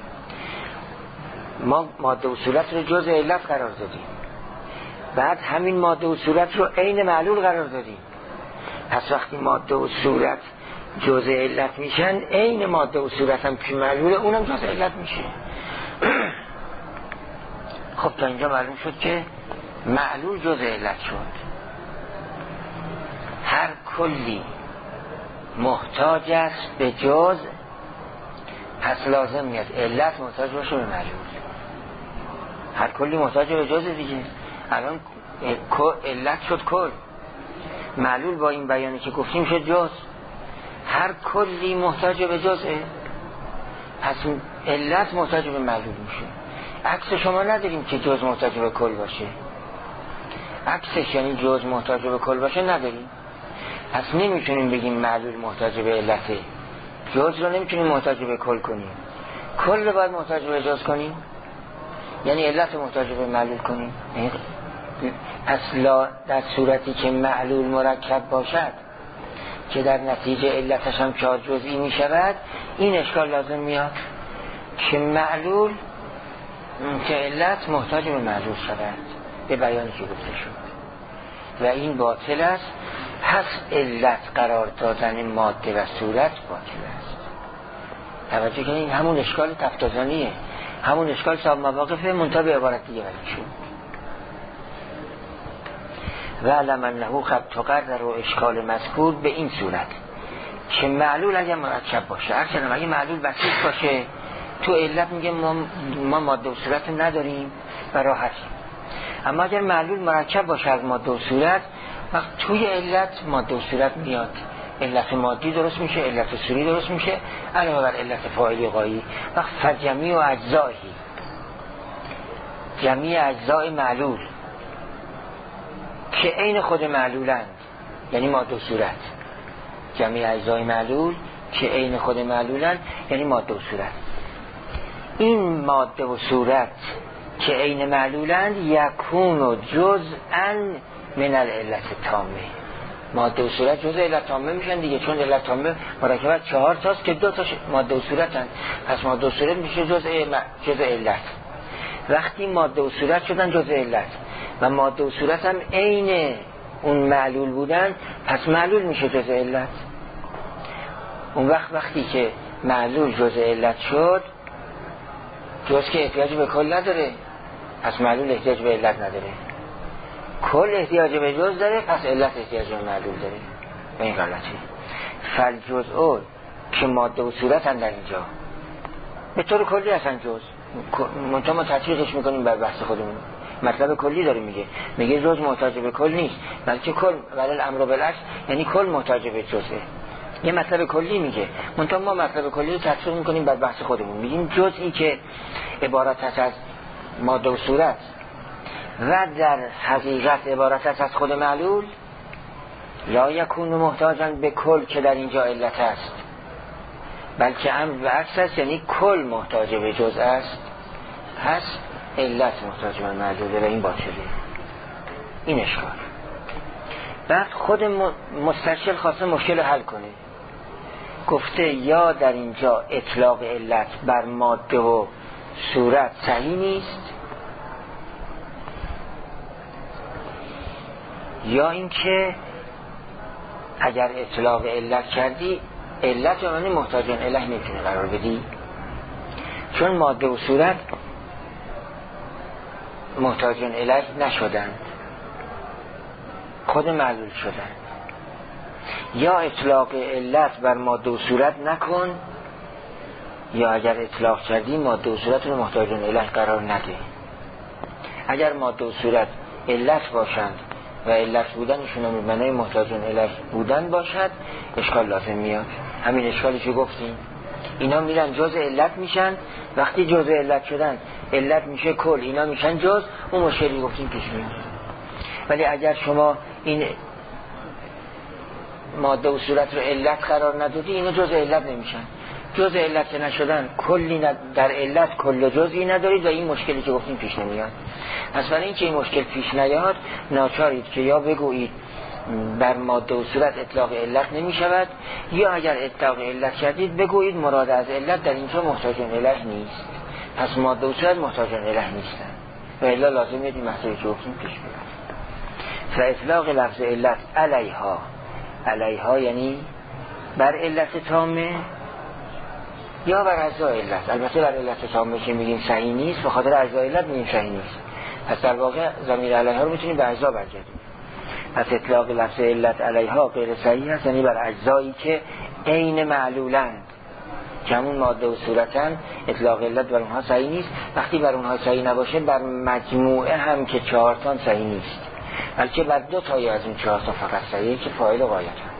Speaker 1: ما ماده و صورت رو جز علت قرار دادیم، بعد همین ماده و صورت رو عین معلول قرار دادیم. پس وقتی ماده و صورت جز علت میشن، عین ماده و صورت هم که معلوله اونم جز علت میشه. خب تا اینجا معلوم شد که معلول جز علت شد. هر کلی محتاج است به جز، پس لازم میاد علت محتاج باشه به معلول. هر کلی محتاج به جز دیگه. الان علت شد کل، معلول با این بیانی که گفتیم شد جز. هر کلی محتاج به جزه، پس علت محتاج به معلول میشه. عکس شما نداریم که جز محتاج به کل باشه. عکسش یعنی جز محتاج به کل باشه نداریم. پس نمیتونیم بگیم معلول محتاج به علته. جز رو نمیتونیم محتاج به کل کنیم. کل رو باید محتاج به جز کنیم، یعنی علت محتاج به معلول کنیم. پس در صورتی که معلول مرکب باشد که در نتیجه علتش هم 4 جزئی می شود، این اشکال لازم میاد که معلول که علت محتاج به معلول شود، به بیانی که گفته شد، و این باطل است. پس علت قرار دادن ماده و صورت باطل است. توجه کنید، همون اشکال تفتازانیه، همون اشکال صاحب مواقفه، منتها به عبارت دیگه ولی شد. و علم انه قد تقرر و اشکال مذکور به این صورت که معلول اگر مرکب باشه، اصلا اگه معلول بسیط باشه، تو علت میگه ما ماده و صورت نداریم و راحتیم. اما اگر معلول مرکب باشه از ماده و صورت، وقت توی علت ماده و صورت میاد، علت مادی درست میشه، علت صوری درست میشه، علاوه بر علت فاعلی غایی. وقت فجمیع و اجزایی، جمیع اجزای معلول که عین خود معلولند، یعنی ماده و صورت. جمیع اجزای معلول که عین خود معلولند، یعنی ماده و صورت. این ماده و صورت که عین معلولند، یکون و جزءا من العلت تامه. ماده و صورت جزء علت تامه میشن دیگه، چون علت تامه مرکبت 4 تاست که 2 تا ماده و صورتن. پس ماده و صورت میشه جزء علت. وقتی ماده و صورت شدن جزء علت و ماده و صورت هم عین اون معلول بودن، پس معلول میشه جزء علت. اون وقتی که معلول جزء علت شد، جز که احتیاج به کل نداره، پس معلول احتیاج به علت نداره. کل احتیاج به جز داره، پس علت احتیاج به معلول داره. و این غلطی. فالجزء که ماده و صورت هم در اینجا به طور کلی اصلا جز منطقه ما تطبیقش میکنیم بر بحث خودمون. مطلب کلی داره میگه جز محتاج به کل نیست، بلکه کل ولی الامر بالعکس، یعنی کل محتاج به جزءه. یه مطلب کلی میگه، منطقه ما مطلب کلی رو تطبیق میکنیم بر بحث خودمون. میگیم جزئی که عبارت است از ماده و صورت و در حقیقت عبارت است از خود معلول، لا یکون محتاجاً به کل که در اینجا علت است، بلکه امر به عکس است، یعنی کل محتاج به جزء است، هست علت محتاج به معلوله و این باطله. این اشکال. بعد خود مستشکل خواسته مشکل حل کنه، گفته یا در اینجا اطلاق علت بر ماده و صورت صحیح نیست، یا اینکه اگر اطلاق علت کردی علت یا معنی محتاجان اله نمیتونه قرار بدی، چون ماده و صورت محتاجان اله نشدن، خود معلول شدن. یا اطلاق علت بر ماده و صورت نکن، یا اگر اطلاق کردی ماده و صورت رو محتاجان اله قرار نده. اگر ماده و صورت علت باشند و علت بودنشون هم معنی محتاجان اله بودن باشد، اشکال لازم میاد. همین اشکالی که گفتیم، اینا میرن جزء علت میشن، وقتی جزء علت شدن علت میشه کل، اینا میشن جزء، اون مشکلی گفتیم پیش میاد. ولی اگر شما این ماده و صورت رو علت قرار ندادی، اینا جزء علت نمیشن. جزء علت نشدن کلی در علت کل و جزئی ندارید و این مشکلی که گفتیم پیش نمیاد. پس برای اینکه این مشکل پیش نیاد ناچارید که یا بگویید بر ماده و صورت اطلاق علت نمی شود، یا اگر اطلاق علت کردید بگویید مراد از علت در اینجا محتاجان اله نیست، پس ماده و صورت محتاجان اله نیستن و الا لازم این مسئله که گفتیم پیش بیاد. فاطلاق لفظ علت علیها یعنی بر علت تامه یا بر اجزای علت. البته بر علت تامه که میگیم صحیح نیست، به خاطر اجزای علت میگیم صحیح نیست، پس در واقع ضمیر علیها رو میتونیم به اجزا برگردیم. پس اطلاق لفظ علت علیها غیر صحیح است، یعنی بر اجزایی که عین معلولند، که همون ماده و صورتن، اطلاق علت بر اونها صحیح نیست. وقتی بر اونها صحیح نباشه بر مجموعه هم که 4 تا صحیح نیست، بلکه بر 2 تا از اون 4 تا فقط صحیحه که فاعل و غایت هست.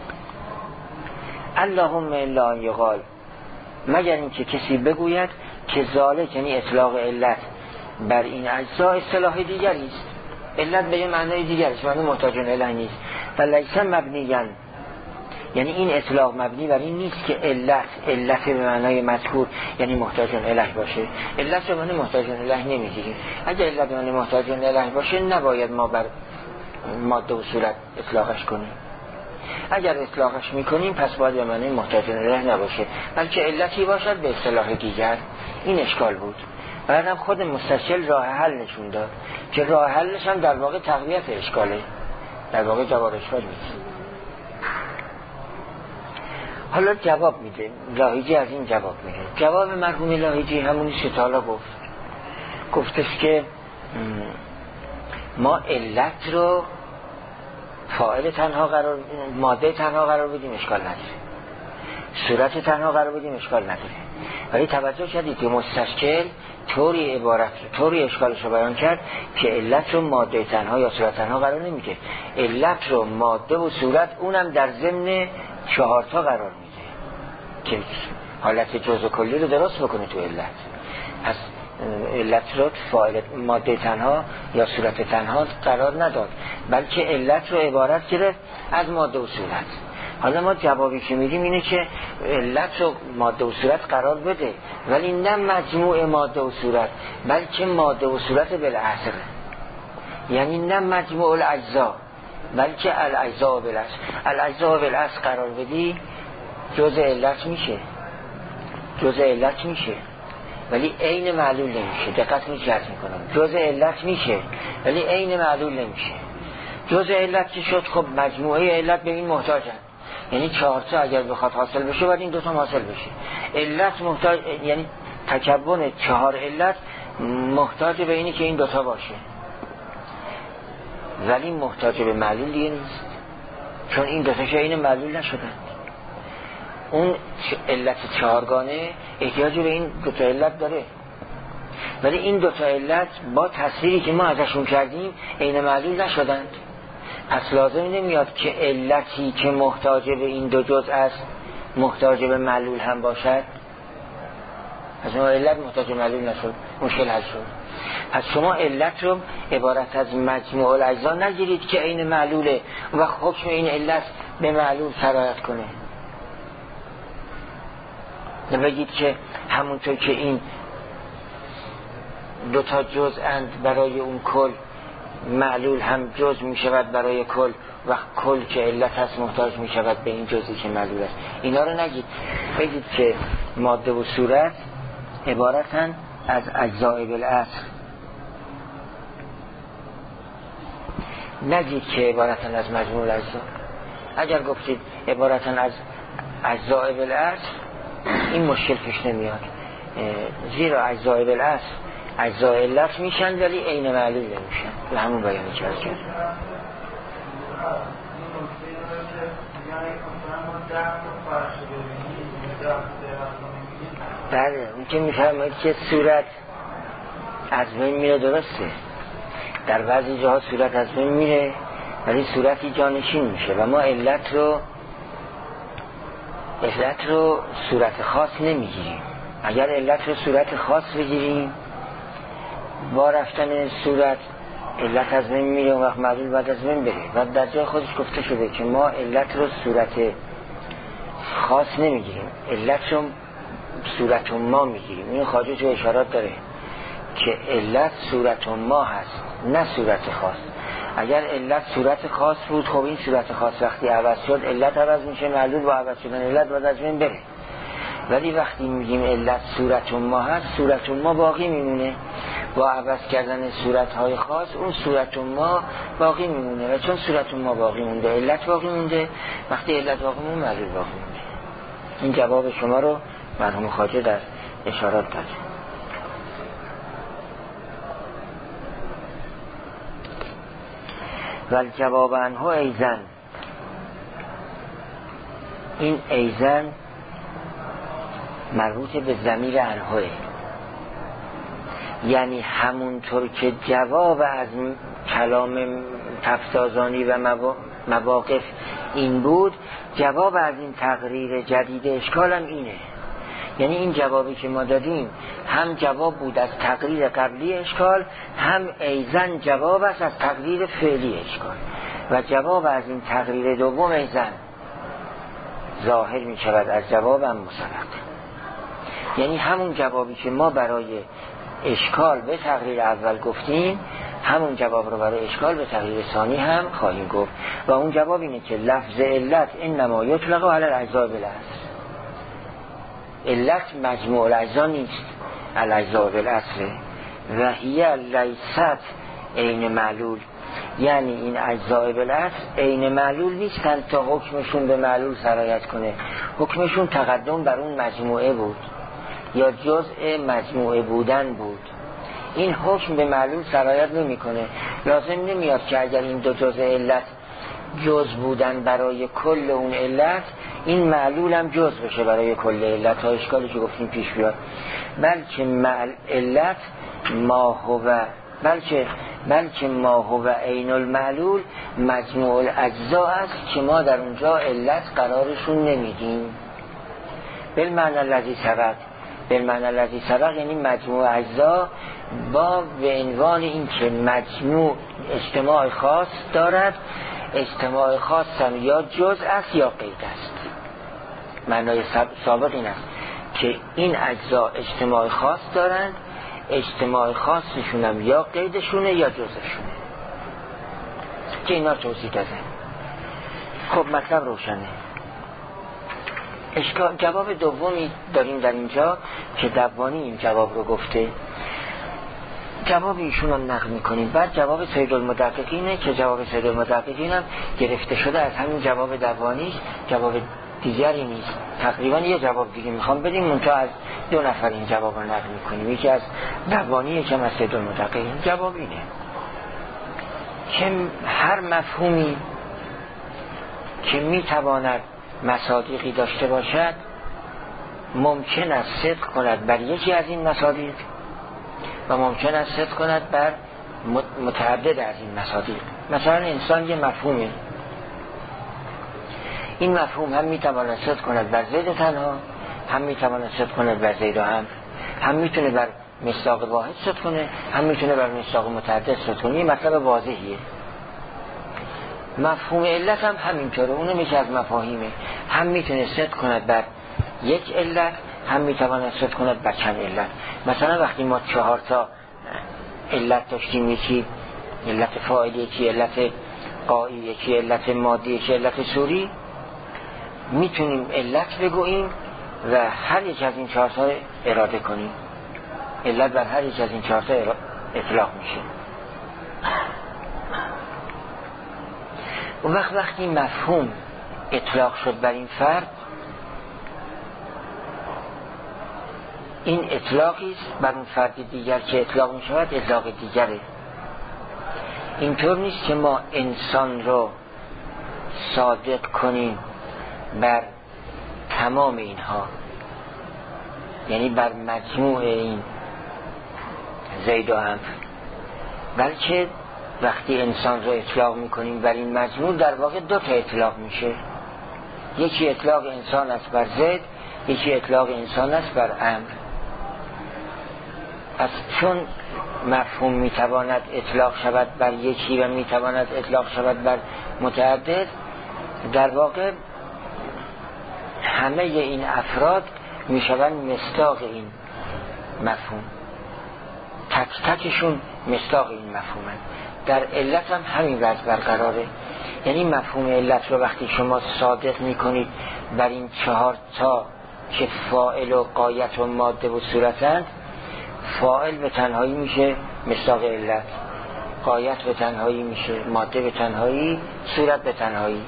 Speaker 1: اللهم الا ان یقال، مگر اینکه کسی بگوید که ذالک یعنی اطلاق علت بر این اجزا اصطلاح دیگری است، علت به یه معنای دیگری است، معنی محتاجان اله نیست. فلیس مبنیاً، یعنی این اطلاق مبنی بر این نیست که علت به معنای مذکور یعنی محتاجان اله باشه. علت به معنی محتاجان اله نمیگیریم. اگر علت به معنی محتاجان اله باشه نباید ما بر ماده و صورت اطلاقش کنیم. اگر اطلاقش میکنیم پس باید به معنی محتاجان اله نباشه، بلکه علتی باشد به اصطلاح دیگر. این اشکال بود. بعدم خود مستشکل راه حل نشون داد که راه حلش هم در واقع تقویت اشکاله، در واقع جواب اشکال میده. حالا جواب میده لاهیجی، از این جواب میده. جواب مرحوم لاهیجی همونی ستالا گفتش که ما علت رو فاعل تنها قرار، ماده تنها قرار بدیم اشکال نداره، صورت تنها قرار بدیم اشکال نداره. ولی توجه کردید که مستشکل طوری اشکالش رو بیان کرد که علت رو ماده تنها یا صورت تنها قرار نمیده، علت رو ماده و صورت اونم در ضمن 4 تا قرار میده که حالت جزء کلی رو درست بکنه تو علت. پس علت رو فاعل ماده تنها یا صورت تنها قرار نداد، بلکه علت رو عبارت گرفت از ماده و صورت. حالا ما جوابی که میدیم اینه که علت رو ماده و صورت قرار بده، ولی نه مجموع ماده و صورت، بلکه ماده و صورت بالاصل، یعنی نه مجموع الاجزا بلکه الاجزا بالاصل. الاجزا بالاصل قرار بدی جزء علت میشه، ولی عین معلول نمیشه. دقت کنید چه میکنم، جزء علت میشه ولی عین معلول نمیشه. جزء علت که شد خب مجموعه علت به این محتاجن، یعنی 4 تا اگر بخواد حاصل بشه باید این 2 تا حاصل بشه. علت محتاج، یعنی تکون 4 علت محتاج به اینی که این 2 تا باشه، ولی محتاج به معلول دیگه نیست. چون این دو تا عین معلول نشدن. اون علت چهارگانه احتیاج به این دو تا علت داره، ولی این دو تا علت با تصویری که ما ازشون کردیم عین معلول نشدند. پس لازم نمیاد که علتی که محتاج به این دو جزء است محتاج به معلول هم باشد. پس ما علت محتاج به معلول نشد، مشکل حل شد. پس شما علت رو عبارت از مجموع الاجزا نگیرید که عین معلوله و حکم این علت به معلول سرایت کنه. نبگید که همونطور که این دو تا جزءاند برای اون کل، معلول هم جزء می شود برای کل و کل که علت هست محتاج می شود به این جزئی که معلول است. اینا رو نگید. بگید که ماده و صورت عبارتن از اجزاء بالاصل. نگید که عبارتن از مجموع الاجزا. اگر گفتید عبارتن از اجزاء بالاصل این مشکل پیش نمیاد، زیرا اجزاء بالاصل اجزاء علت میشن ولی عین معلول نمیشن. به همون بیانی که از کرد. بله اون که میفهمید که صورت از بین میره، درسته، در بعضی جاها صورت از بین میره ولی صورتی جانشین میشه و ما علت رو صورت خاص نمیگیریم. اگر علت رو صورت خاص بگیریم با رفتن صورت علت از بین میره و وقت معلول بعد از بین بره. و در جای خودش گفته شده که ما علت رو صورت خاص نمیگیریم، علت رو صورت ما میگیریم. این خواجه جو اشارات داره که علت صورت ما هست نه صورت خاص. اگر علت صورت خاص بود خب این صورت خاص وقتی عوض شد علت عوض میشه، معلول با عوض شدن علت باید از بین بره. ولی وقتی میگیم علت صورت ما هست، صورت ما باقی میمونه. با عوض کردن صورتهای خاص اون صورت ما باقی میمونه و چون صورت ما باقی مونده علت باقی مونده. وقتی علت باقی مونده معلول باقی مونده. این جواب شما رو مرحوم خواجه در اشارات داد. و الجواب عنه ایزن، این ایزن مربوط به ضمیر عنه، یعنی همونطور که جواب از کلام تفسازانی و مواقف این بود، جواب از این تقریر جدید اشکال هم اینه. یعنی این جوابی که ما دادیم هم جواب بود از تقریر قبلی اشکال، هم ایزن جواب است از تقریر فعلی اشکال. و جواب از این تقریر دوم ایزن ظاهر می شود از جواب هم مسبق. یعنی همون جوابی که ما برای اشکال به تقریر اول گفتیم همون جواب رو برای اشکال به تقریر ثانی هم خواهیم گفت. و اون جواب اینه که لفظ علت انما یطلق علی الاجزاء بالاصل. علت مجموع الاجزا نیست، الاجزاء بالاصل و هی لیست عین معلول. یعنی این اجزاء بالاصل عین معلول نیستن تا حکمشون به معلول سرایت کنه. حکمشون تقدم بر اون مجموعه بود یا جزء مجموعه بودن بود. این حکم به معلول سرایت نمی کنه. لازم نمیاد که اگر این دو جزء علت جزء بودن برای کل اون علت، این معلول هم جزء بشه برای کل علت ها. اشکالی که گفتیم پیش بیاد. بلکه علت ما هو بلکه ما هو عین المعلول مجموع الاجزا است که ما در اونجا علت قرارشون نمیدیم. بالمعنی الذی سبق یعنی مجموع اجزا با به عنوان این که مجموع اجتماع خاص دارد، اجتماع خاص هم یا جزء است یا قید است. معنای سابق این است که این اجزا اجتماع خاص دارند، اجتماع خاصشون هم یا قیدشونه یا جزءشونه که اینا توضیح داده. خب مطلب روشنه. جواب دومی داریم در اینجا که دوانی این جواب رو گفته. جواب ایشون رو نقل میکنیم. بعد جواب سید المدققینه که جواب سید المدققین هم گرفته شده از همین جواب دوانی، جواب دیگری نیست. تقریبا یه جواب دیگه میخوام بدیم منتها از دو نفر این جواب رو نقل میکنیم، یکی از دوانی یکی از سید المدققین. جواب اینه که هر مفهومی که میتواند مصادیقی داشته باشد ممکن است صدق کند بر یکی از این مصادیق و ممکن است صدق کند بر متعدد از این مصادیق. مثلا انسان یه مفهومه، این مفهوم هم میتواند صدق کند بر زید تنها، هم میتواند صدق کند بر زید و هم میتونه بر مصداق واحد صدق کنه، هم میتونه بر مصداق متعدد صدق کنه. این مطلب واضحیه. مفهوم علت هم همینطوره، اونم یکی از مفاهیمه، هم میتونه صدق کند بر یک علت، هم میتواند صدق کند بر چند علت. مثلا وقتی ما 4 تا علت داشتیم، یکی علت فاعلی، یکی علت قایی، یکی علت مادی، یکی علت صوری، میتونیم علت بگوییم و هر یک از این 4 تا اراده کنیم. علت بر هر یک از این 4 تا اطلاق میشه. اون وقتی مفهوم اطلاق شد بر این فرد، این اطلاقی است بر اون فرد دیگر که اطلاق می شود اطلاق دیگره. اینطور نیست که ما انسان رو صادق کنیم بر تمام اینها، یعنی بر مجموع این زید و عمرو، بلکه وقتی انسان رو اطلاق میکنیم بر این مجموع در واقع 2 تا اطلاق میشه. یکی اطلاق انسان است بر زید، یکی اطلاق انسان است بر عمرو. پس چون مفهوم میتواند اطلاق شود بر یکی و میتواند اطلاق شود بر متعدد، در واقع همه این افراد میشوند مصداق این مفهوم، تک تکشون مصداق این مفهومه. در علت هم همین وضع برقراره. یعنی مفهوم علت رو وقتی شما صادق میکنید بر این 4 تا که فاعل و غایت و ماده و صورتند، فاعل به تنهایی میشه مصداق علت، غایت به تنهایی میشه، ماده به تنهایی، صورت به تنهایی.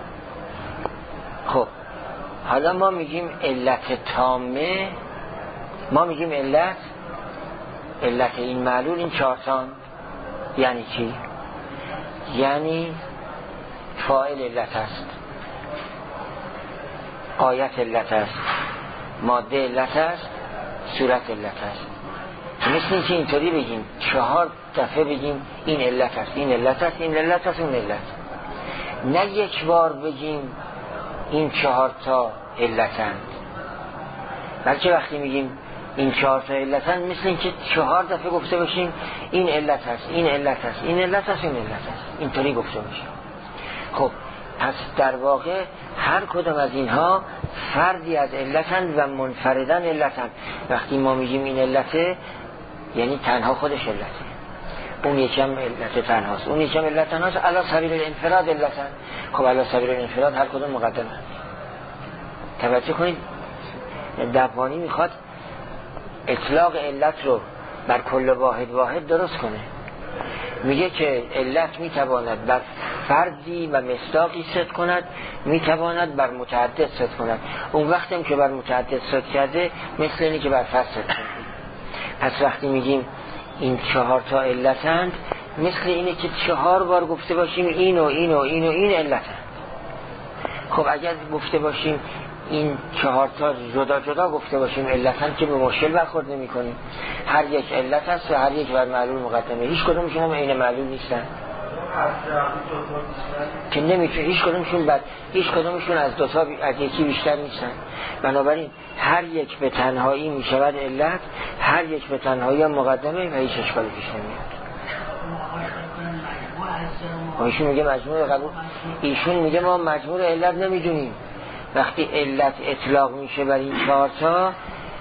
Speaker 1: خب حالا ما میگیم علت تامه، ما میگیم علت این معلول این 4 تا. یعنی چی؟ یعنی فاعل علت است، غایت علت است، ماده علت است، صورت علت است. مثل اینکه اینطوری بگیم 4 دفعه بگیم این علت است، این علت است، این علت است، اون علت. نه یک بار بگیم این 4 تا علتند، بلکه وقتی میگیم این 4 تا علتند مثل اینکه 4 دفعه گفته باشیم این علت است، این علت است، این علت است، این علت است، اینطوری گفته باشیم. خب پس در واقع هر کدام از اینها فردی از علتند و منفردن علتند. وقتی ما میگیم این علته، یعنی تنها خودش علته، اون یکم علت تنهاست، اون یکم علت تنهاست، علی سبیل الانفراد علتند. خب علی سبیل الانفراد هر کدام مقدمه. توجه کنید، دبانی میخواد اطلاق علت رو بر کل واحد درست کنه. میگه که علت میتواند بر فردی و مصداقی صدق کند، میتواند بر متعدد صدق کند. اون وقتیم که بر متعدد صدق کرده مثل اینی که بر فرد صدق کرده. پس وقتی میگیم این 4 تا علتند، مثل اینه که 4 بار گفته باشیم این و این و این و این علتند. خب اگر گفته باشیم این 4 تا جدا جدا گفته باشیم علتند، که به مشکل برخورد نمی کنیم. هر یک علت هست و هر یک بر معلول مقدمه. هیچ کدومشون هم عین معلول نیستن که نمیتونه، هیچ کدومشون از 2 تا از یکی بیشتر نیستن. بنابراین هر یک به تنهایی می شود علت، هر یک به تنهایی هم مقدمه و هیچ اشکالی پیش نمیاد. ایشون میگه مجموع قبول، ایشون میگه ما مجموع علت نمیدونیم. وقتی علت اطلاق میشه بر این 4 تا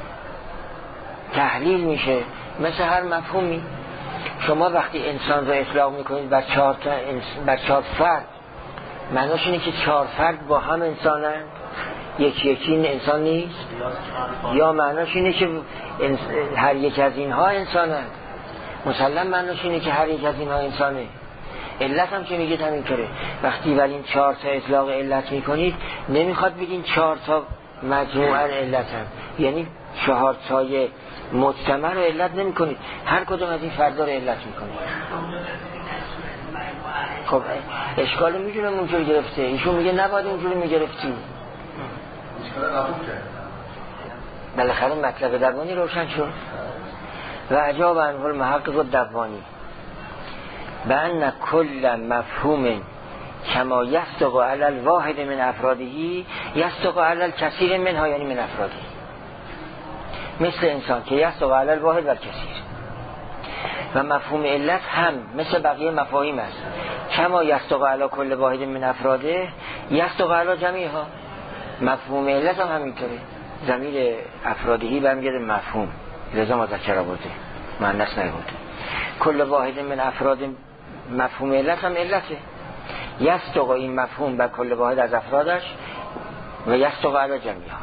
Speaker 1: تحلیل میشه مثل هر مفهومی. شما وقتی انسان رو اطلاق میکنید بر 4 فرد، معناش اینه که 4 فرد با هم انسانن، یکی این انسان نیست، یا معناش اینه که هر یک از اینها انسانن. مسلم معناش اینه که هر یک از اینها انسانه. علت هم که میگه همینطوره. وقتی ولی این 4 تا اطلاق علت میکنید، نمیخواد بگین 4 تا مجموعاً علت هم، یعنی 4 تای مجتمع رو علت نمیکنید، هر کدوم از این فردا رو علت میکنید. خب اشکال میدونم اونجوری گرفته، ایشون میگه نباید اونجوری میگرفتی.
Speaker 3: اشکال قبول کرد.
Speaker 1: بالاخره مطلب دبانی روشن شد. و عجاب انه المحقق الدبانی بأن کل مفهوم کما یصدق علی الواحد من افراده یصدق علی الکثیر منها، یعنی من افراده، مثل انسان که یصدق علی الواحد و الکثیر. و مفهوم علت هم مثل بقیه مفاهیم است، کما یصدق علی کل واحد من افراده یصدق علی جمیعها. مفهوم علت هم همینطوره، ضمیر افرادهی برمیگرده مفهوم، لذا مذکر آورده مؤنث نیاورده. کل واحد من افراد مفهوم علت هم علته، یصدق این مفهوم بر کل واحد از افرادش و یصدق علی جمیعها.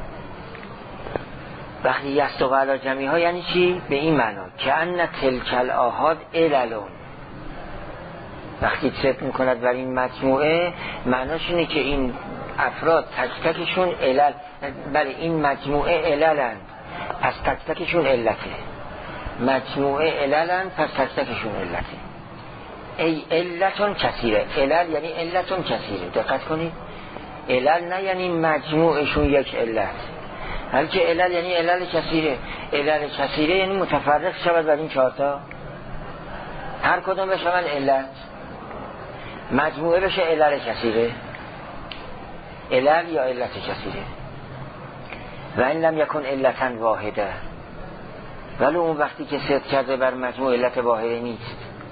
Speaker 1: وقتی یصدق علی جمیعها یعنی چی؟ به این معنا که ان تلک الاحاد عللون، وقتی صدق میکند بر این مجموعه معناش اینه که این افراد تک تکشون علل، بله این مجموعه عللند پس تک تکشون علته، مجموعه عللند پس تک تکشون علته. ای علتون کثیره، علل یعنی علتون کثیره، دقت کنید، علل نه یعنی مجموعشون یک علت، بلکه علل یعنی علل کثیره. علل کثیره یعنی متفرق شود بر این چهارتا، هر کدوم بشون علت، مجموعه بشه علل کثیره، علل یا علت کثیره. و این لم یکن علتا واحده، ولی اون وقتی که صدق کرده بر مجموع علت واحده نیست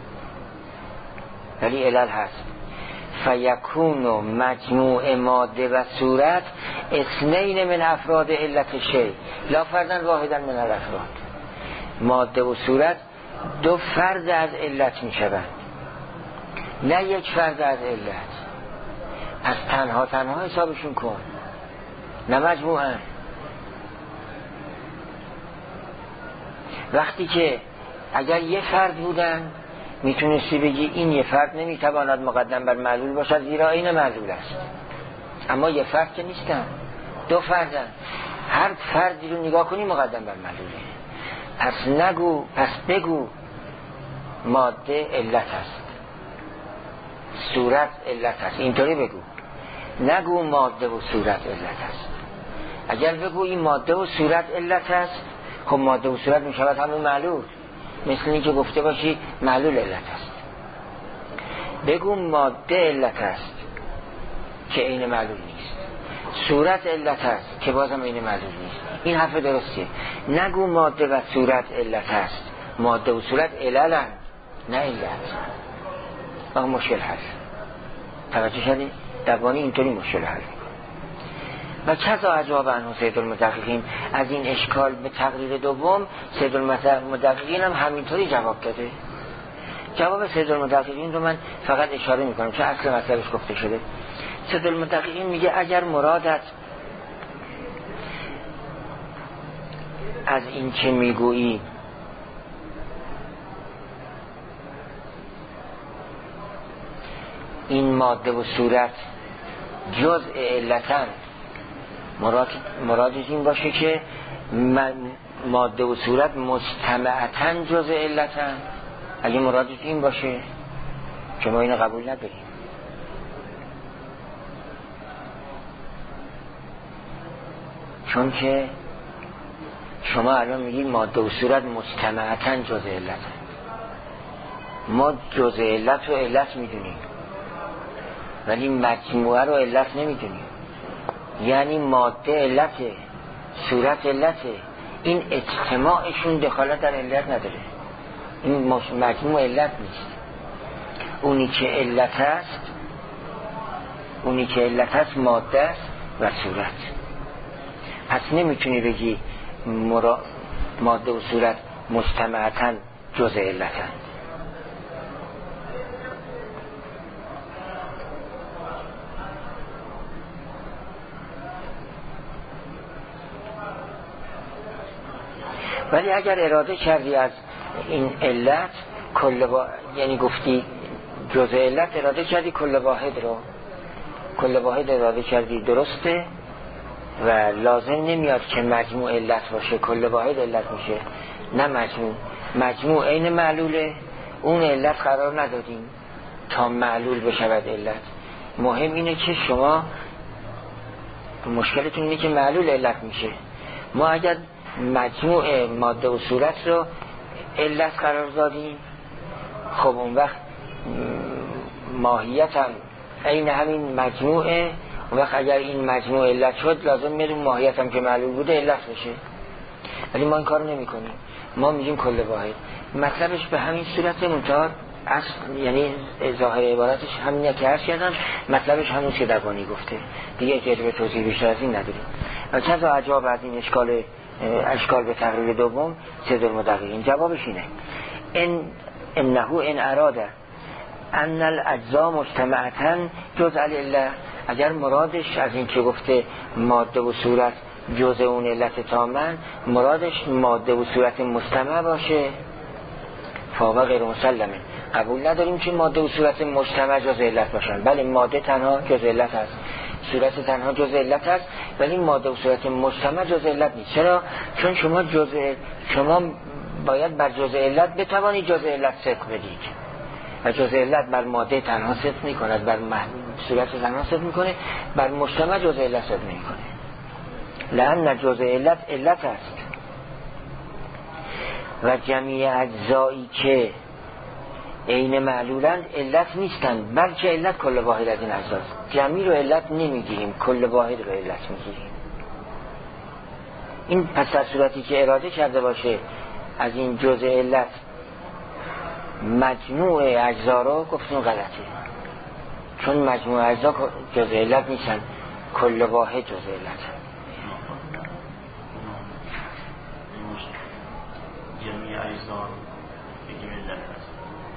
Speaker 1: ولی علل هست. فیکون مجموع ماده و صورت اثنین من افراد علت شی لا فردا واحدا من الافراد. ماده و صورت دو فرد از علت می شوند، نه یک فرد از علت. از تنها تنها حسابشون کن، نه مجموعه. وقتی که اگر یه فرد بودن میتونستی بگی این یه فرد نمیتواند مقدم بر معلول باشد زیرا این معلول است، اما یه فرد که نیستن، دو فردن، هر فردی رو نگاه کنی مقدم بر معلوله. پس نگو، پس بگو ماده علت است، صورت علت است، اینطوری بگو، نگو ماده و صورت علت است. اگر بگو این ماده و صورت علت است، خب ماده و صورت میشود همون معلول، مثل این که گفته باشی معلول علت است. بگو ماده علت است که عین معلول نیست، صورت علت است که بازم عین معلول نیست. این حرف درستیه. نگو ماده و صورت علت است، ماده و صورت عللن نه علت. آقا مشکل هست، توجه شدید؟ دبانی اینطوری مشکل هست. و کذا اجاب عنه سید المدققین، از این اشکال به تقریر دوم سید المدققین هم همینطوری جواب داده. جواب سید المدققین رو من فقط اشاره میکنم چون اصل مطلبش گفته شده. سید المدققین میگه اگر مرادت از این که میگویی این ماده و صورت جزء علتن، مرادش این باشه که ماده و صورت مجتمعتن جزء علتن. اگه مرادش این باشه که ما اینو قبول نداریم، چون که شما الان میگید ماده و صورت مجتمعتن جزء علتن، ما جزء علت رو علت میدونیم ولی مجموعه رو علت نمیدونیم. یعنی ماده علته، صورت علته، این اجتماعشون دخالت در علت نداره، این مجموع علت نیست. اونی که علت هست ماده است و صورت. پس نمیتونی بگی ماده و صورت مجتمعتاً جزء علتن. ولی اگر اراده کردی از این علت یعنی گفتی جزء علت، اراده کردی کل واحد اراده کردی، درسته و لازم نمیاد که مجموع علت باشه، کل واحد علت میشه، نه مجموع عین معلوله، اون علت قرار ندادیم تا معلول بشود علت. مهم اینه که شما مشکلتون اینه که معلول علت میشه. ما اگر مجموع ماده و صورت رو علت قرار دادیم، خب اون وقت ماهیت هم این همین مجموعه، اون وقت اگر این مجموعه علت شد لازم میریم ماهیت هم که معلول بوده علت بشه. ولی ما این کار نمی کنیم، ما میگیم کل واحد. مطلبش به همین صورت منتها اصل، یعنی ظاهر عبارتش همینه که عرض کردم، مطلبش همون که دربانی گفته دیگه، که به توضیح بیشتر از این نداریم. و چند تا عجاب از این اشکال به تقریر دوم سید المدققین جوابش اینه: انه ان اراده ان الاجزاء مجتمعتا جزء العله، اگر مرادش از این که گفته ماده و صورت جزء اون علت تامن، مرادش ماده و صورت مجتمع باشه، فاوه غیر مسلمه. قبول نداریم که ماده و صورت مجتمع جزء علت باشن. بله ماده تنها جزء علت هست، صورت تنها جزء علت هست، ولی ماده و صورت مجتمع جزء علت نیست. چرا؟ چون شما باید بر جزء علت بتوانید جزء علت صدق بدید، و جزء علت بر ماده تنها صدق می‌کند، بر صورت تنها صدق می‌کنه، بر مجتمع جزء علت صدق نمی‌کنه. لأن جزء علت است و جمیع اجزایی که عین معلولند علت نیستند، بلکه علت کل واحد از این اجزاست. جمیع رو علت نمیگیریم، کل واحد رو علت میگیریم. این پس در صورتی که اراده کرده باشه از این جزء علت مجموع اجزا رو، گفتیم غلطه، چون مجموع اجزا جزء علت نیستن، کل واحد جزء علت.
Speaker 4: جمعی اجزا بگیم علت هست.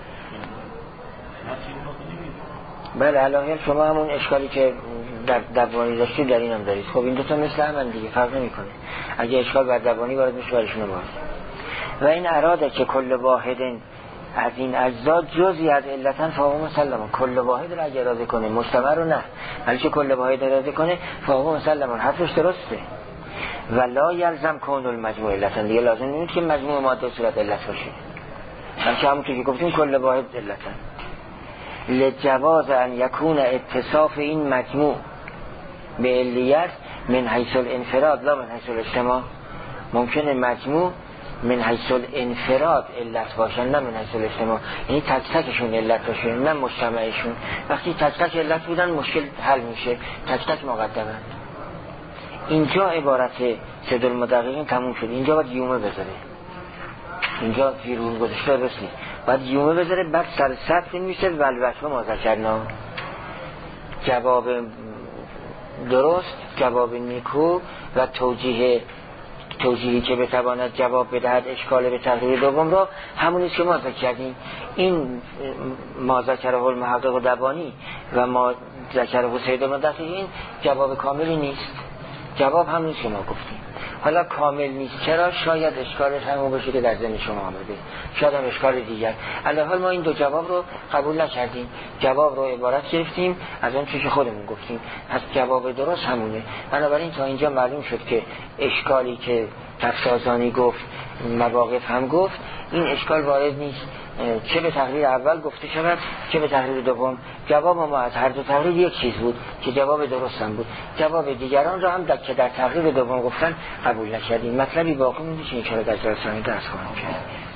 Speaker 1: بله علاوه شما همون اشکالی که در دبانی داشتید در این هم دارید. خب این دوتا مثل هم دیگه، فرق نمی کنه. اگه اشکال بر دبانی وارد میشه برشون باز. و این اراده که کل واحد از این اجزا جزئی از علتن فاهو مسلمان، کل واحد رو اگه اراده کنه، مجتمع رو نه، ولی که کل واحد اراده کنه فاهو مسلمان، حرفش درسته. و لا یلزم کون المجموع علتن، دیگه لازم نیست که مجموع ماده و صورت علت باشه، بلکه همونطور که گفتیم کل واحد علتن. لجواز ان یکون اتصاف این مجموع به علیت من حیث الانفراد لا من حیث الاجتماع. ممکنه مجموع من حیث الانفراد علت باشن، نه من حیث الاجتماع، یعنی تک تکشون علت باشه، نه مجتمعشون. وقتی تک تک علت بودن مشکل حل میشه، تک تک مقدمه. اینجا عبارت سید المدققین تموم شد. اینجا باید یومه بذاره، اینجا ویرون گذاشته درست نیست، باید یومه بذاره، بعد سر سطح میشه والوجه ما ذکرنا، جواب درست، جواب نیکو و توجیهی که بتواند جواب بدهد اشکال به تقریر دوم را همونیست که ما ذکر کردیم. این ما ذکره المحقق و دبانی و ما ذکره سید المدققین جواب کاملی نیست، جواب همونیست که ما گفتیم. حالا کامل نیست چرا؟ شاید اشکالش همون باشه که در ذهن شما آمده، شاید هم اشکال دیگر. علاوه ما این دو جواب رو قبول نکردیم، جواب رو عبارت گرفتیم از اون چیزی خودمون گفتیم، از جواب درست همونه. بنابراین تا اینجا معلوم شد که اشکالی که تفسازانی گفت مواقف هم گفت، این اشکال وارد نیست چه به تقریر اول گفته شود چه به تقریر دوم. جواب ما از هر دو تقریر یک چیز بود که جواب درست هم بود، جواب دیگران را هم که در تقریر دوم گفتن قبول نکردیم. مطلبی باقی مونده که انشاءالله در جلسه درس خواهیم کرد.